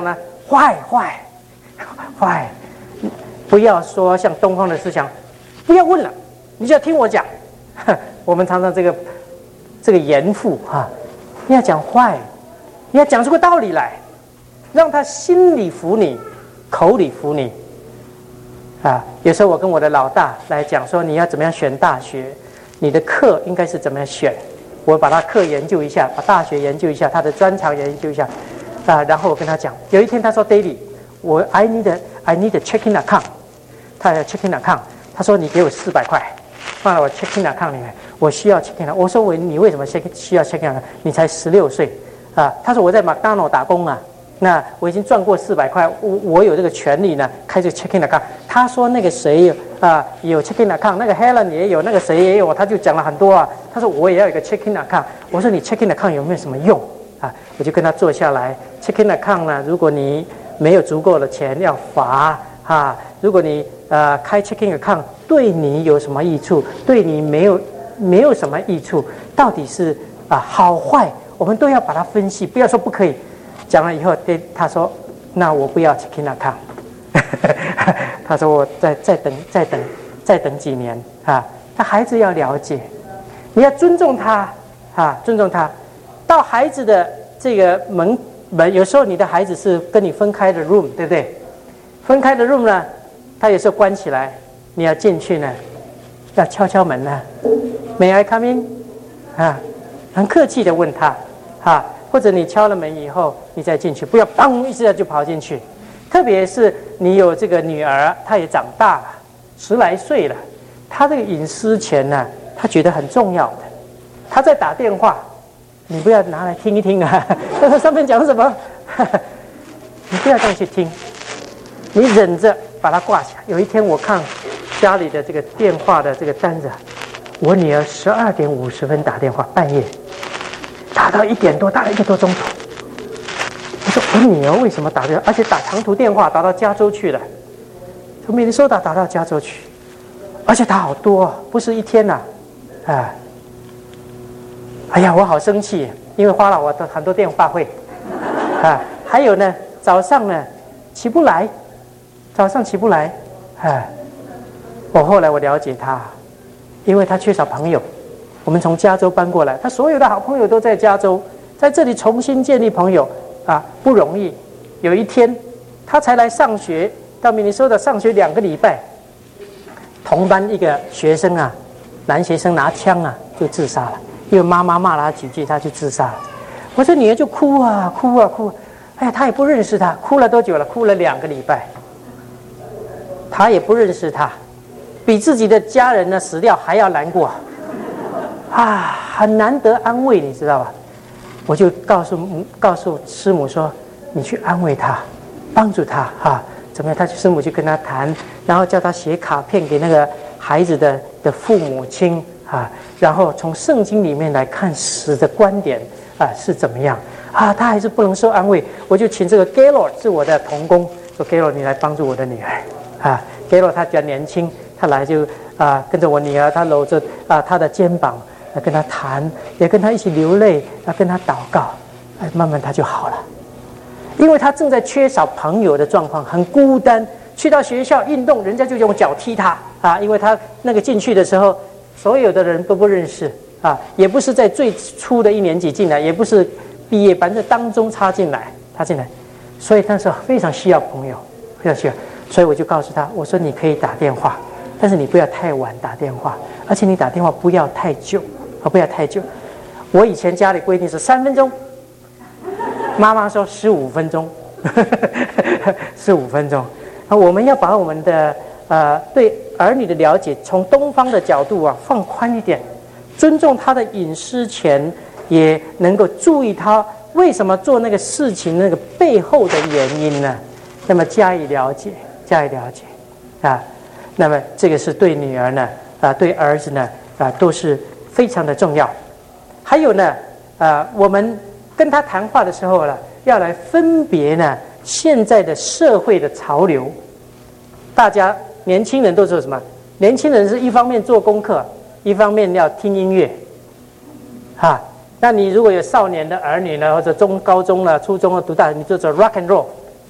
坏坏坏，不要说像东方的思想，不要问了，你就要听我讲。我们常常这个这个严父哈，你要讲坏，你要讲出个道理来，让他心里服你，口里服你。啊，有时候我跟我的老大来讲说，你要怎么样选大学，你的课应该是怎么样选。我把他课研究一下，把大学研究一下，他的专长研究一下，啊，然后我跟他讲。有一天他说 ，David， 我 I need a, I need a checking account， 他要 checking account， 他说你给我四百块，放在我 checking account 里面，我需要 checking account。我说我你为什么需要 checking account？ 你才十六岁啊？他说我在麦当劳打工啊。那我已经赚过四百块，我我有这个权利呢，开这个 checking account。他说那个谁有啊、呃、有 checking account， 那个 Helen 也有，那个谁也有，他就讲了很多啊。他说我也要有一个 checking account。我说你 checking account 有没有什么用啊？我就跟他坐下来 ，checking account 呢，如果你没有足够的钱要罚啊，如果你呃开 checking account 对你有什么益处，对你没有没有什么益处，到底是啊好坏，我们都要把它分析，不要说不可以。讲了以后，他说：“那我不要 checking account。”他说：“我再再等，再等，再等几年啊！”他孩子要了解，你要尊重他啊，尊重他。到孩子的这个门门，有时候你的孩子是跟你分开的 room， 对不对？分开的 room 呢，他有时候关起来，你要进去呢，要敲敲门呢。May I come in？ 啊，很客气的问他啊。或者你敲了门以后，你再进去，不要砰一下就跑进去。特别是你有这个女儿，她也长大了，十来岁了，她这个隐私权呢，她觉得很重要的。她在打电话，你不要拿来听一听啊，上面讲什么，你不要再去听，你忍着把它挂起来。有一天我看家里的这个电话的这个单子，我女儿十二点五十分打电话，半夜。打到一点多，打了一个多钟头。我说我女儿为什么打电话，而且打长途电话，打到加州去了，从明尼苏达打到加州去，而且打好多啊，不是一天呐、啊，啊，哎呀，我好生气，因为花了我的很多电话费，啊，还有呢，早上呢起不来，早上起不来，啊，我后来我了解他，因为他缺少朋友。我们从加州搬过来，他所有的好朋友都在加州，在这里重新建立朋友啊，不容易。有一天，他才来上学，到明尼苏达上学两个礼拜，同班一个学生啊，男学生拿枪啊就自杀了，因为妈妈骂了他几句，他就自杀了。我这女儿就哭啊哭啊哭，哎呀，他也不认识他，哭了多久了？哭了两个礼拜，他也不认识他，比自己的家人呢死掉还要难过。啊，很难得安慰，你知道吧？我就告诉告诉师母说，你去安慰他，帮助他哈、啊，怎么样？他师母就跟他谈，然后叫他写卡片给那个孩子的的父母亲啊，然后从圣经里面来看死的观点啊是怎么样啊？他还是不能受安慰，我就请这个 Gaylord 是我的同工，说 Gaylord 你来帮助我的女儿啊。Gaylord 他比较年轻，他来就啊跟着我女儿，他搂着啊她的肩膀。跟他谈，也跟他一起流泪，要跟他祷告，哎，慢慢他就好了。因为他正在缺少朋友的状况，很孤单。去到学校运动，人家就用脚踢他啊，因为他那个进去的时候，所有的人都不认识啊，也不是在最初的一年级进来，也不是毕业，反正当中插进来，他进来，所以那时候非常需要朋友，非常需要。所以我就告诉他，我说你可以打电话，但是你不要太晚打电话，而且你打电话不要太久。哦，不要太久。我以前家里规定是三分钟，妈妈说十五分钟，十五分钟。啊，我们要把我们的呃对儿女的了解，从东方的角度啊放宽一点，尊重他的隐私权，也能够注意他为什么做那个事情那个背后的原因呢？那么加以了解，加以了解啊。那么这个是对女儿呢啊，对儿子呢啊都是。非常的重要。还有呢，呃，我们跟他谈话的时候呢，要来分别呢现在的社会的潮流。大家年轻人都做什么？年轻人是一方面做功课，一方面要听音乐，哈。那你如果有少年的儿女呢，或者中高中了、初中了读大，你就做 rock and roll，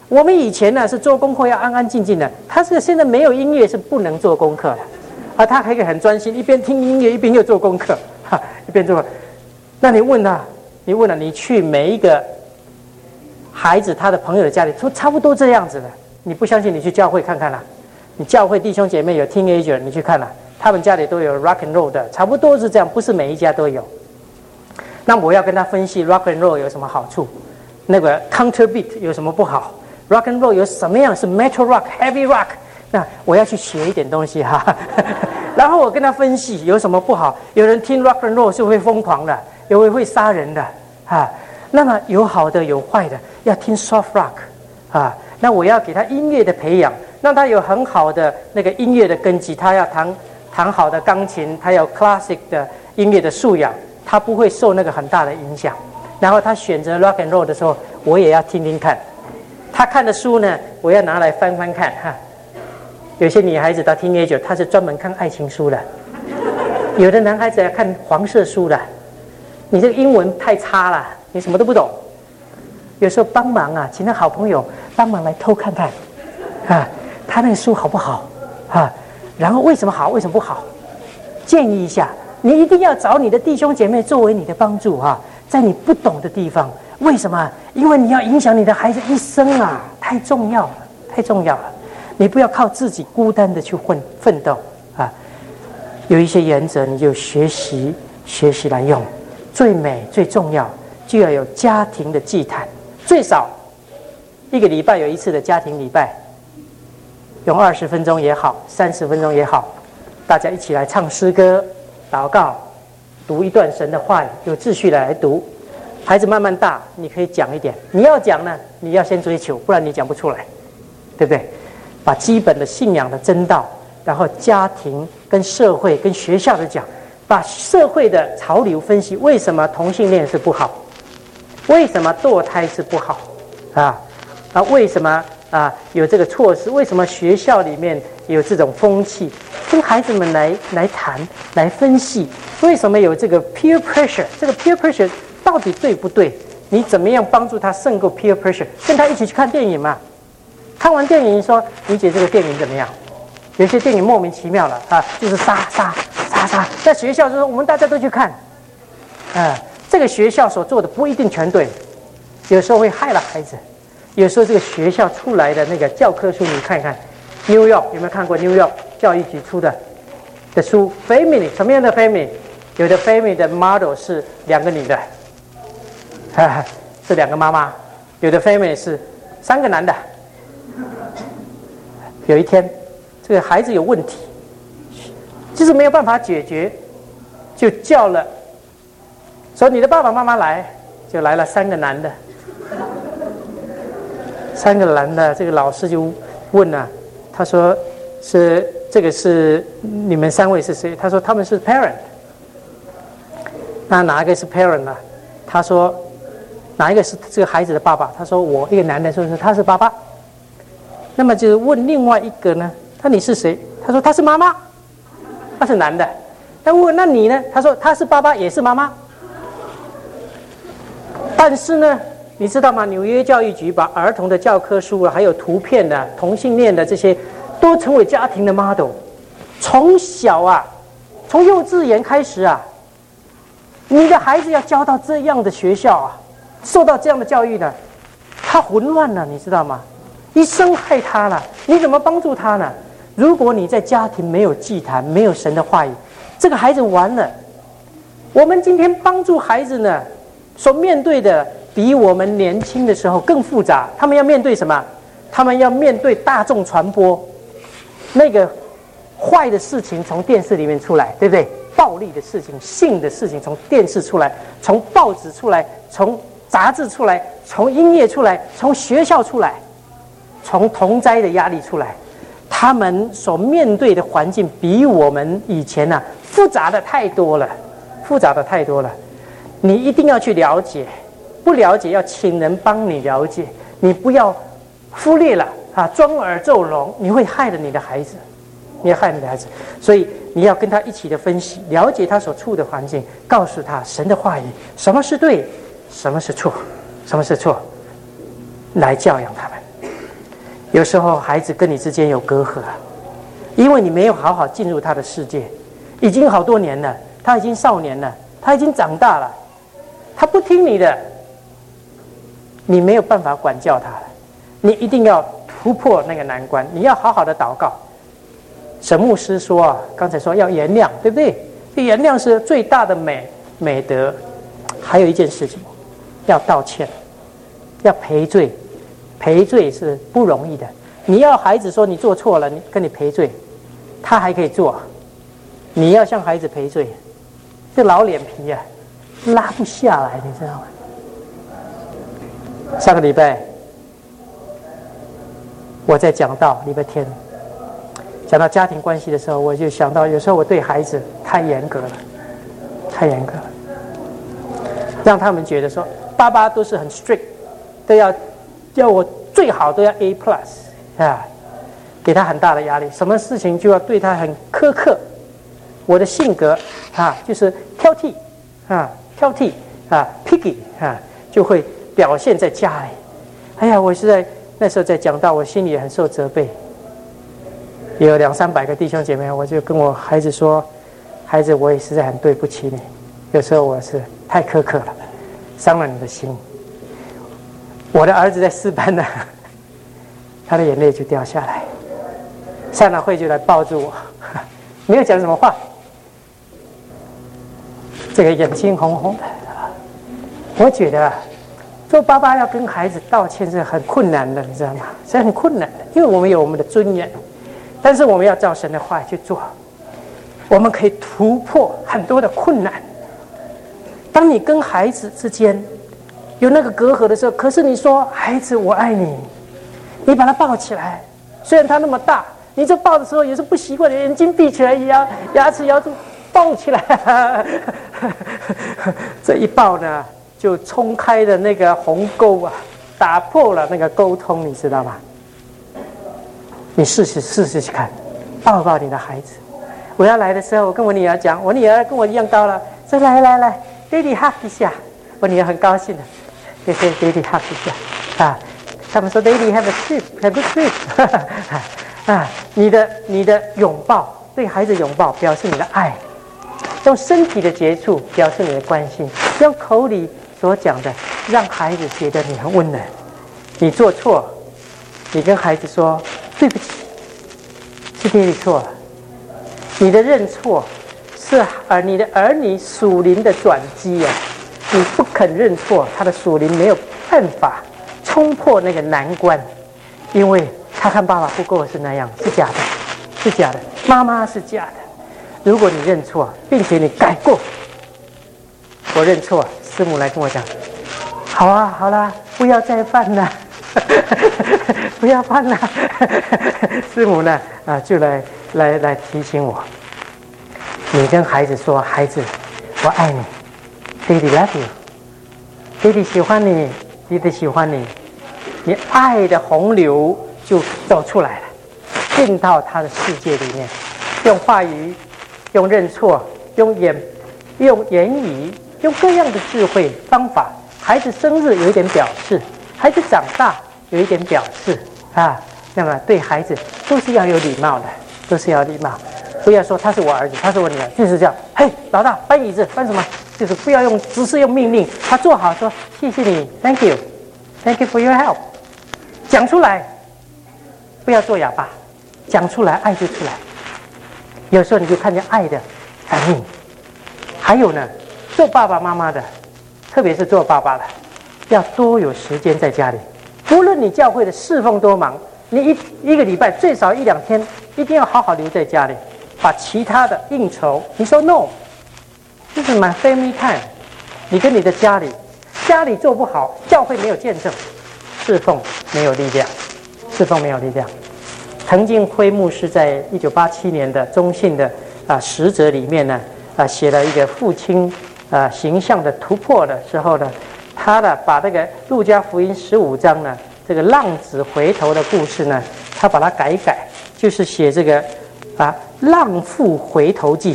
我们以前呢是做功课要安安静静的，他是现在没有音乐是不能做功课的，啊，他可以很专心，一边听音乐一边又做功课，哈，一边做。那你问他，你问了，你去每一个孩子他的朋友的家里，都差不多这样子的。你不相信，你去教会看看啦。你教会弟兄姐妹有 teenager， 你去看啦，他们家里都有 rock and roll 的，差不多是这样，不是每一家都有。那我要跟他分析 rock and roll 有什么好处，那个 counter beat 有什么不好。Rock and roll 有什么样是 metal rock、heavy rock？ 那我要去学一点东西哈，然后我跟他分析有什么不好。有人听 rock and roll 是会疯狂的，有人会杀人的啊。那么有好的有坏的，要听 soft rock 啊。那我要给他音乐的培养，让他有很好的那个音乐的根基。他要弹弹好的钢琴，他有 classic 的音乐的素养，他不会受那个很大的影响。然后他选择 rock and roll 的时候，我也要听听看。他看的书呢，我要拿来翻翻看哈。有些女孩子到 teenager， 她是专门看爱情书的；有的男孩子要看黄色书的。你这个英文太差了，你什么都不懂。有时候帮忙啊，请那好朋友帮忙来偷看看，啊，他那个书好不好啊？然后为什么好，为什么不好？建议一下，你一定要找你的弟兄姐妹作为你的帮助哈、啊，在你不懂的地方。为什么？因为你要影响你的孩子一生啊，太重要了，太重要了。你不要靠自己孤单的去奋奋斗啊。有一些原则，你就学习学习来用。最美最重要，就要有家庭的祭坛，最少一个礼拜有一次的家庭礼拜，用二十分钟也好，三十分钟也好，大家一起来唱诗歌、祷告、读一段神的话语，有秩序的来读。孩子慢慢大，你可以讲一点。你要讲呢，你要先追求，不然你讲不出来，对不对？把基本的信仰的真道，然后家庭跟社会跟学校的讲，把社会的潮流分析，为什么同性恋是不好？为什么堕胎是不好？啊啊，为什么啊有这个措施？为什么学校里面有这种风气？跟孩子们来来谈，来分析，为什么有这个 peer pressure？ 这个 peer pressure 到底对不对？你怎么样帮助他胜过 peer pressure？ 跟他一起去看电影嘛。看完电影说，你觉得这个电影怎么样？有些电影莫名其妙了啊，就是杀杀杀杀。在学校就说我们大家都去看，啊，这个学校所做的不一定全对，有时候会害了孩子。有时候这个学校出来的那个教科书，你看一看 ，New York 有没有看过 New York 教育局出的的书 ？Family 什么样的 family？ 有的 family 的 model 是两个女的。是两个妈妈，有的 family 是三个男的。有一天，这个孩子有问题，就是没有办法解决，就叫了，说你的爸爸妈妈来，就来了三个男的。三个男的，这个老师就问了、啊，他说是这个是你们三位是谁？他说他们是 parent。那哪一个是 parent 呢？他说。哪一个是这个孩子的爸爸？他说我一个男的，说是他是爸爸。那么就是问另外一个呢？他你是谁？他说他是妈妈，他是男的。那问那你呢？他说他是爸爸也是妈妈。但是呢，你知道吗？纽约教育局把儿童的教科书还有图片的同性恋的这些，都成为家庭的 model。从小啊，从幼稚园开始啊，你的孩子要教到这样的学校啊。受到这样的教育呢，他混乱了，你知道吗？一生害他了，你怎么帮助他呢？如果你在家庭没有祭坛，没有神的话语，这个孩子完了。我们今天帮助孩子呢，所面对的比我们年轻的时候更复杂。他们要面对什么？他们要面对大众传播，那个坏的事情从电视里面出来，对不对？暴力的事情、性的事情从电视出来，从报纸出来，从杂志出来，从音乐出来，从学校出来，从同灾的压力出来，他们所面对的环境比我们以前呢、啊、复杂的太多了，复杂的太多了。你一定要去了解，不了解要请人帮你了解，你不要忽略了啊，装耳奏聋，你会害了你的孩子，你要害你的孩子。所以你要跟他一起的分析，了解他所处的环境，告诉他神的话语，什么是对。什么是错？什么是错？来教养他们。 有时候孩子跟你之间有隔阂，因为你没有好好进入他的世界，已经好多年了，他已经少年了，他已经长大了，他不听你的，你没有办法管教他了。你一定要突破那个难关，你要好好的祷告。沈牧师说啊，刚才说要原谅，对不对？原谅是最大的美美德。还有一件事情，要道歉，要赔罪。赔罪是不容易的。你要孩子说你做错了，你跟你赔罪，他还可以做。你要向孩子赔罪，这老脸皮啊，拉不下来，你知道吗？上个礼拜我在讲到礼拜天讲到家庭关系的时候，我就想到有时候我对孩子太严格了，太严格了，让他们觉得说爸爸都是很 strict， 都要叫我最好都要 A plus 啊，给他很大的压力，什么事情就要对他很苛刻。我的性格啊，就是挑剔啊，挑剔啊 ，picky 啊，就会表现在家里。哎呀，我是在那时候在讲到，我心里也很受责备。有两三百个弟兄姐妹，我就跟我孩子说：“孩子，我也实在很对不起你，有时候我是太苛刻了，伤了你的心。”我的儿子在四班呢，他的眼泪就掉下来。上了会就来抱住我，没有讲什么话，这个眼睛红红的。我觉得做爸爸要跟孩子道歉是很困难的，你知道吗？是很困难的，因为我们有我们的尊严，但是我们要照神的话去做，我们可以突破很多的困难。当你跟孩子之间有那个隔阂的时候，可是你说孩子我爱你，你把他抱起来，虽然他那么大，你这抱的时候也是不习惯的，眼睛闭起来，牙牙齿咬住抱起来，这一抱呢，就冲开了那个鸿沟啊，打破了那个沟通，你知道吗？你试试试试去看，抱抱你的孩子。我要来的时候，我跟我女儿讲，我女儿跟我一样高了，说来来来 ，Daddy hug 一下，我女儿很高兴的。谢谢 Daddy hug 一下啊！他们说 Daddy have a sleep, have a sleep 啊！你的你的拥抱，对孩子拥抱表示你的爱，用身体的接触表示你的关心，用口里所讲的让孩子觉得你很温暖。你做错，你跟孩子说对不起，是Daddy错了。你的认错是儿你的儿女属灵的转机啊！你不肯认错，他的属灵没有办法冲破那个难关，因为他看爸爸不够是那样，是假的，是假的，妈妈是假的。如果你认错，并且你改过，我认错，师母来跟我讲，好啊，好啦，不要再犯了，不要犯了。师母呢啊，就来来来提醒我，你跟孩子说，孩子，我爱你。Daddy love you， Daddy 喜欢你 ，Daddy 喜欢你，你爱的洪流就走出来了，进到他的世界里面，用话语，用认错，用言，用言语，用各样的智慧方法。孩子生日有一点表示，孩子长大有一点表示啊。那么对孩子都是要有礼貌的，都是要礼貌，不要说他是我儿子，他是我女儿，就是这样。嘿，老大搬椅子，搬什么？就是不要用只是用命令，他做好说谢谢你 ，Thank you，Thank you for your help， 讲出来，不要做哑巴，讲出来爱就出来。有时候你就看见爱的反应。还有呢，做爸爸妈妈的，特别是做爸爸的，要多有时间在家里。无论你教会的侍奉多忙，你一一个礼拜最少一两天，一定要好好留在家里，把其他的应酬，你说 no。这是 my family time， 你跟你的家里，家里做不好，教会没有见证，侍奉没有力量，侍奉没有力量。滕敬辉牧师在一九八七年的中信的啊使者里面呢啊写了一个父亲啊形象的突破的时候呢，他呢把这个路加福音十五章呢这个浪子回头的故事呢，他把它改一改，就是写这个啊浪父回头记。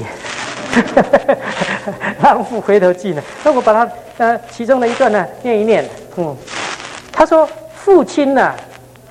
浪父回头记呢？那我把它呃其中的一段呢念一念。嗯，他说父亲呢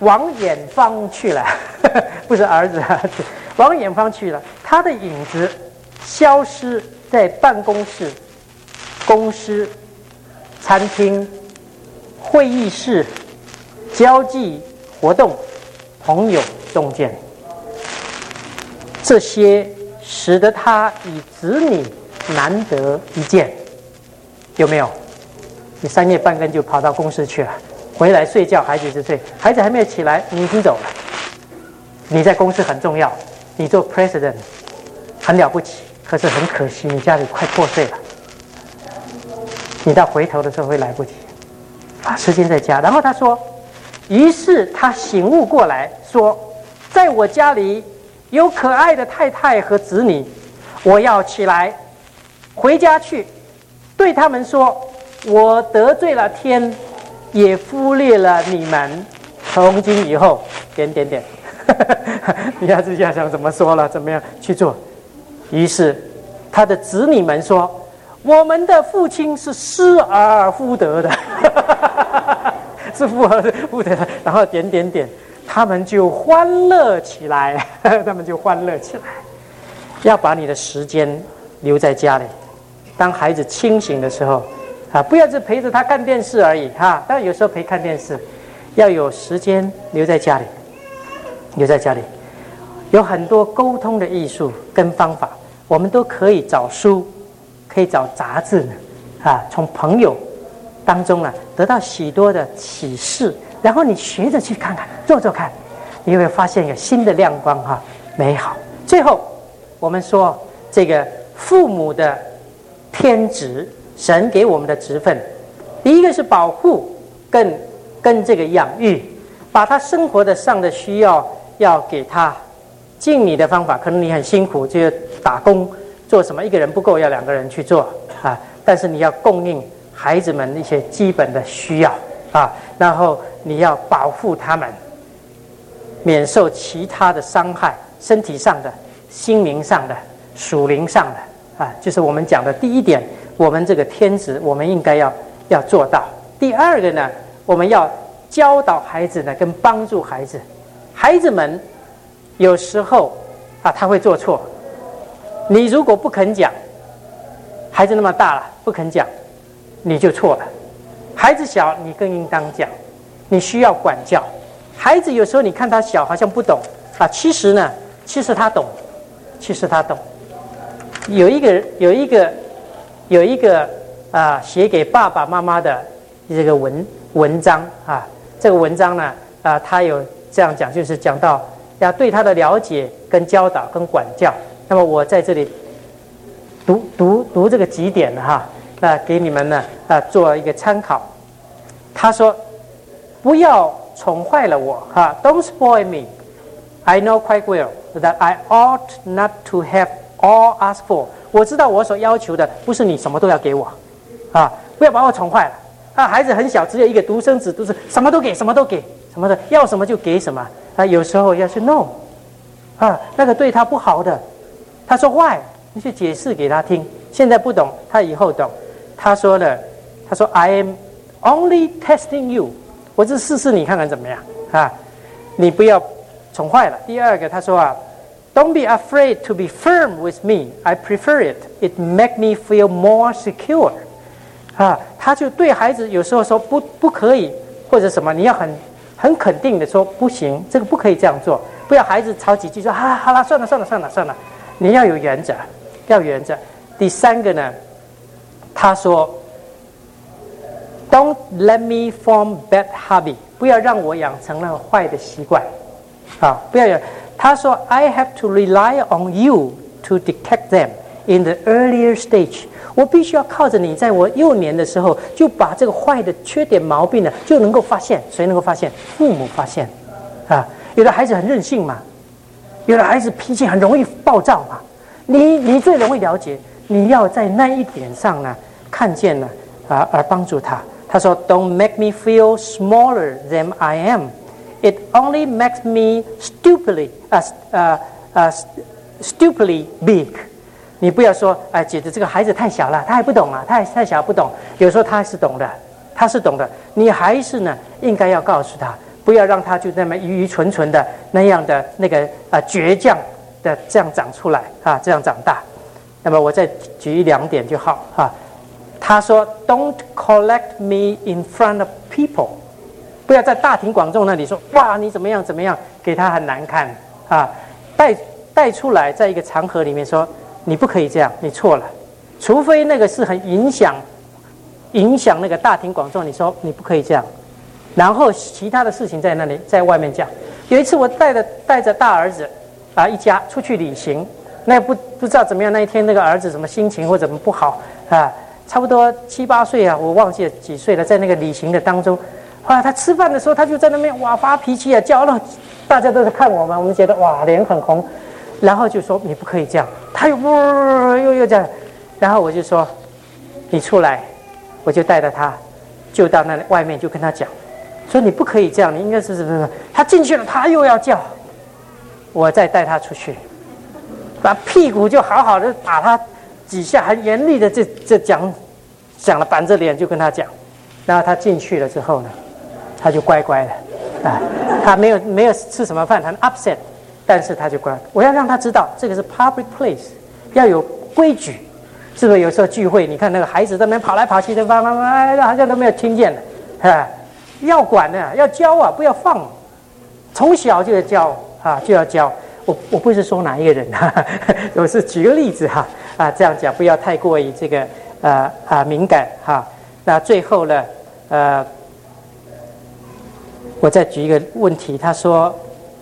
往远方去了，不是儿子啊，往远方去了。他的影子消失在办公室、公司、餐厅、会议室、交际活动、朋友中间，这些使得他与子女难得一见。有没有？你三夜半更就跑到公司去了，回来睡觉，孩子就睡，孩子还没有起来，你已经走了。你在公司很重要，你做 president 很了不起，可是很可惜，你家里快破碎了。你到回头的时候会来不及，啊，时间在家。然后他说，于是他醒悟过来，说，在我家里有可爱的太太和子女，我要起来回家去，对他们说，我得罪了天，也忽略了你们，从今以后点点点你要自己想怎么说了，怎么样去做。于是他的子女们说，我们的父亲是失而复得的是复而复得的，然后点点点，他们就欢乐起来他们就欢乐起来。要把你的时间留在家里，当孩子清醒的时候啊，不要只陪着他看电视而已哈。当然有时候陪看电视，要有时间留在家里，留在家里。有很多沟通的艺术跟方法，我们都可以找书，可以找杂志呢，啊，从朋友当中呢得到许多的启示，然后你学着去看看，做做看，你会发现有新的亮光哈，美好。最后我们说这个父母的天职，神给我们的职分，第一个是保护，跟跟这个养育，把他生活的上的需要要给他。尽你的方法，可能你很辛苦，就打工做什么，一个人不够，要两个人去做啊。但是你要供应孩子们一些基本的需要啊，然后你要保护他们，免受其他的伤害，身体上的、心灵上的、属灵上的啊，就是我们讲的第一点，我们这个天职，我们应该要要做到。第二个呢，我们要教导孩子呢，跟帮助孩子，孩子们。有时候啊，他会做错。你如果不肯讲，孩子那么大了不肯讲，你就错了。孩子小，你更应当讲，你需要管教。孩子有时候你看他小，好像不懂啊，其实呢，其实他懂，其实他懂。有一个有一个有一个啊，写给爸爸妈妈的这个文文章啊，这个文章呢啊，他有这样讲，就是讲到。要对他的了解、跟教导、跟管教。那么我在这里读读读这个几点哈，那给你们呢啊做一个参考。他说：“不要宠坏了我哈 ，Don't spoil me. I know quite well that I ought not to have all asked for. 我知道我所要求的不是你什么都要给我啊，不要把我宠坏了啊。孩子很小，只有一个独生子，都是什么都给，什么都给，什么的要什么就给什么。”啊，有时候要是 no， 啊，那个对他不好的，他说 why， 你去解释给他听。现在不懂，他以后懂。他说了，他说 I am only testing you， 我只试试你看看怎么样啊，你不要宠坏了。第二个，他说啊 ，Don't be afraid to be firm with me. I prefer it. It make me feel more secure。啊，他就对孩子有时候说不不可以或者什么，你要很。很肯定的说不行，这个不可以这样做，不要孩子吵几句说好了好了算了算了算了算了，你要有原则，要有原则。第三个呢，他说 Don't let me form bad habit， 不要让我养成了坏的习惯啊，不要有。他说 I have to rely on you to detect them in the earlier stage。我必须要靠着你，在我幼年的时候就把这个坏的缺点毛病呢就能够发现。谁能够发现？父母发现啊。有的孩子很任性嘛，有的孩子脾气很容易暴躁嘛，你你最容易了解，你要在那一点上呢看见呢啊，而帮助他。他说 Don't make me feel smaller than I am. It only makes me stupidly 啊啊啊 stupidly big。你不要说，哎，姐姐，这个孩子太小了，他还不懂啊，他还太小不懂。有时候他是懂的，他是懂的。你还是呢，应该要告诉他， 不要让他就那么愚愚蠢蠢的那样的那个啊倔强的这样长出来啊，这样长大。那么我再举一两点就好啊。他说 ，Don't collect me in front of people， 不要在大庭广众那里说哇你怎么样怎么样，给他很难看啊。带带出来，在一个场合里面说你不可以这样，你错了。除非那个是很影响影响那个大庭广众，你说你不可以这样。然后其他的事情在那里在外面讲。有一次我带着带着大儿子啊一家出去旅行，那不不知道怎么样，那一天那个儿子什么心情或怎么不好啊，差不多七八岁啊，我忘记了几岁了，在那个旅行的当中，啊，他吃饭的时候他就在那边哇发脾气啊，叫了，大家都在看我们，我们觉得哇脸很红，然后就说你不可以这样，他又呜又又这样，然后我就说你出来，我就带着他就到那里外面就跟他讲。说你不可以这样，你应该是什么？他进去了，他又要叫，我再带他出去，把屁股就好好的打他几下，很严厉的这这讲讲了，板着脸就跟他讲，然后他进去了之后呢，他就乖乖的啊，他没有没有吃什么饭，很 upset， 但是他就乖。我要让他知道这个是 public place， 要有规矩，是不是？有时候聚会，你看那个孩子在那边跑来跑去的，妈妈妈好像都没有听见了，啊。要管的，要教啊，不要放，从小就要教啊，就要教。我我不是说哪一个人哈、啊，我是举个例子哈啊，这样讲不要太过于这个呃啊敏感哈、啊。那最后呢，呃，我再举一个问题，他说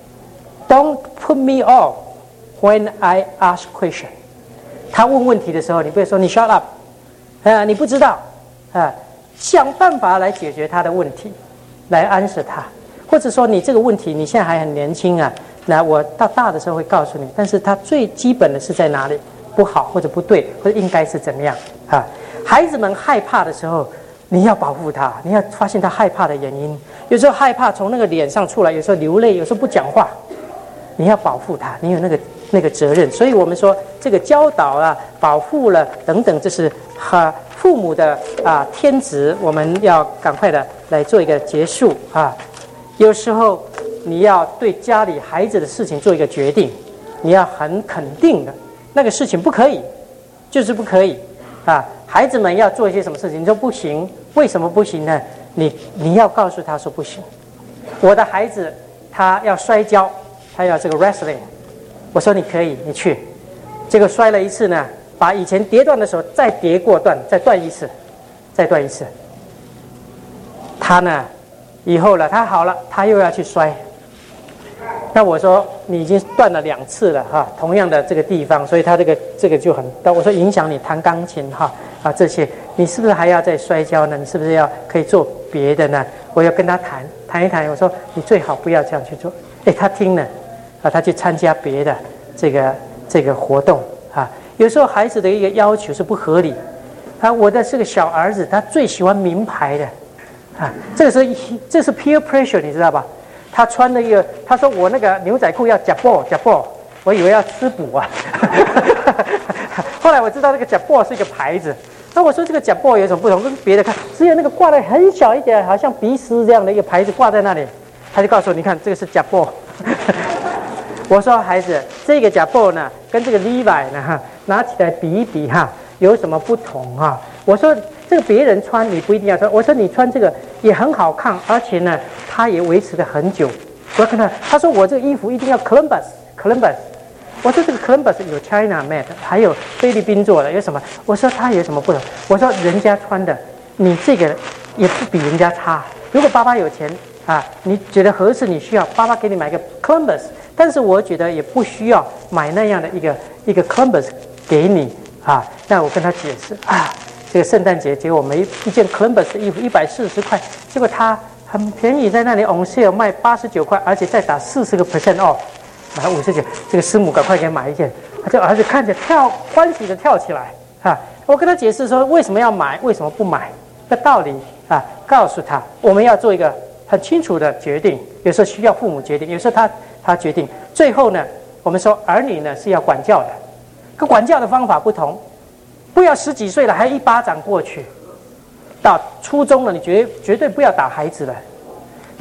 ，Don't put me off when I ask question。他问问题的时候，你不要说你 shut up， 啊，你不知道啊，想办法来解决他的问题。来安抚他，或者说你这个问题你现在还很年轻啊，那我到大的时候会告诉你，但是他最基本的是在哪里不好或者不对，或者应该是怎么样啊？孩子们害怕的时候，你要保护他，你要发现他害怕的原因。有时候害怕从那个脸上出来，有时候流泪，有时候不讲话，你要保护他，你有那个那个责任。所以我们说这个教导啊、保护了等等，这是哈。父母的啊天职，我们要赶快的来做一个结束啊。有时候你要对家里孩子的事情做一个决定，你要很肯定的，那个事情不可以，就是不可以啊。孩子们要做一些什么事情，你说不行，为什么不行呢？你你要告诉他说不行。我的孩子他要摔跤，他要这个 wrestling， 我说你可以，你去。结果摔了一次呢。把以前跌断的手再跌过断，再断一次，再断一次。他呢，以后了，他好了，他又要去摔。那我说你已经断了两次了哈，同样的这个地方，所以他这个这个就很。我说影响你弹钢琴哈啊这些，你是不是还要再摔跤呢？你是不是要可以做别的呢？我要跟他谈谈一谈。我说你最好不要这样去做。哎，他听了啊，他去参加别的这个这个活动啊。有时候孩子的一个要求是不合理，啊，我的这个小儿子他最喜欢名牌的，啊，这个是这是 peer pressure， 你知道吧？他穿的一个，他说我那个牛仔裤要假爆假爆，我以为要吃补啊，后来我知道那个假爆是一个牌子，那我说这个假爆有什么不同？跟别的看，只有那个挂的很小一点，好像鼻丝这样的一个牌子挂在那里，他就告诉我，你看这个是假爆。我说孩子，这个假布呢，跟这个 Levi 呢，哈，拿起来比一比哈，有什么不同哈？我说这个别人穿你不一定要穿，我说你穿这个也很好看，而且呢，它也维持了很久。我看他，他说我这个衣服一定要 Columbus，Columbus。我说这个 Columbus 有 China made， 还有菲律宾做的，有什么？我说它有什么不同？我说人家穿的，你这个也不比人家差。如果爸爸有钱啊，你觉得合适，你需要爸爸给你买个 Columbus。但是我觉得也不需要买那样的一个一个 Columbus 给你啊。那我跟他解释啊，这个圣诞节给我们一一件 Columbus 的衣服一百四十块，结果他很便宜，在那里 on sale 卖八十九块，而且再打四十个 percent off， 买五十九。这个师母赶快给买一件，他这儿子看着跳欢喜的跳起来啊。我跟他解释说为什么要买，为什么不买的道理啊，告诉他我们要做一个很清楚的决定，有时候需要父母决定，有时候他。他决定，最后呢，我们说儿女呢是要管教的，可管教的方法不同，不要十几岁了还一巴掌过去，到初中了你绝绝对不要打孩子了，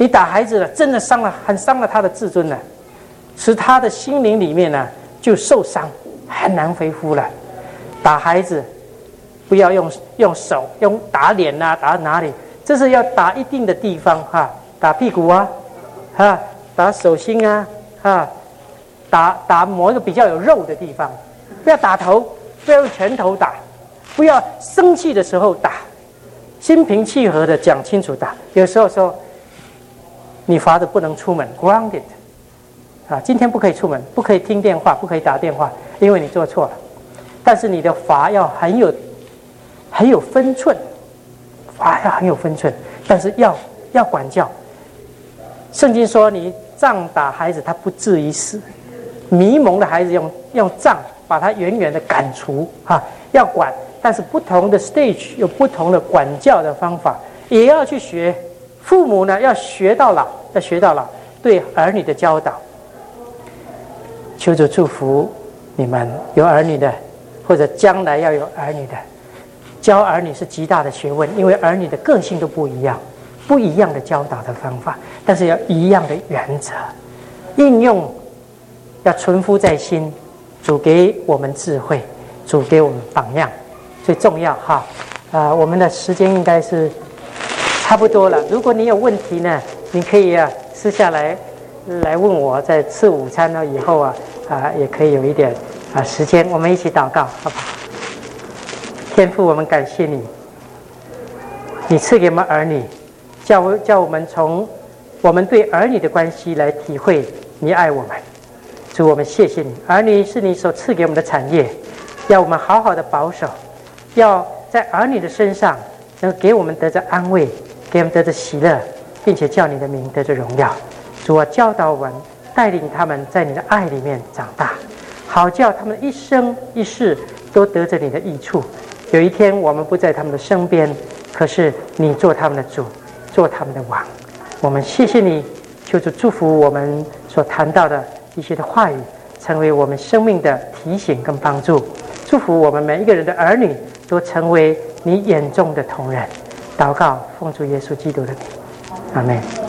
你打孩子了，真的伤了，很伤了他的自尊了，使他的心灵里面呢就受伤，很难恢复了。打孩子不要用用手，用打脸啊，打哪里？这是要打一定的地方哈、啊，打屁股啊，啊，打手心啊，啊，打打某一个比较有肉的地方，不要打头，不要用拳头打，不要生气的时候打，心平气和的讲清楚打。有时候说，你罚的不能出门 ，grounded， 啊，今天不可以出门，不可以听电话，不可以打电话，因为你做错了。但是你的罚要很有很有分寸。啊，要很有分寸，但是要要管教。圣经说，你杖打孩子，他不至于死；迷蒙的孩子用用杖把他远远的赶除。啊，要管，但是不同的 stage 有不同的管教的方法，也要去学。父母呢，要学到老，要学到老，对儿女的教导。求主祝福你们有儿女的，或者将来要有儿女的。教儿女是极大的学问，因为儿女的个性都不一样，不一样的教导的方法，但是要一样的原则，应用要存乎在心。主给我们智慧，主给我们榜样，最重要哈。啊、呃，我们的时间应该是差不多了。如果你有问题呢，你可以啊私下来来问我，在吃午餐了以后啊啊、呃、也可以有一点啊时间，我们一起祷告，好不好？天父，我们感谢你，你赐给我们儿女，叫叫我们从我们对儿女的关系来体会你爱我们。主，我们谢谢你，儿女是你所赐给我们的产业，要我们好好的保守，要在儿女的身上能给我们得着安慰，给我们得着喜乐，并且叫你的名得着荣耀。主啊，教导我们，带领他们在你的爱里面长大，好叫他们一生一世都得着你的益处。有一天我们不在他们的身边，可是你做他们的主，做他们的王。我们谢谢你，求主祝福我们所谈到的一些的话语，成为我们生命的提醒跟帮助。祝福我们每一个人的儿女都成为你眼中的瞳人。祷告，奉主耶稣基督的名，阿们。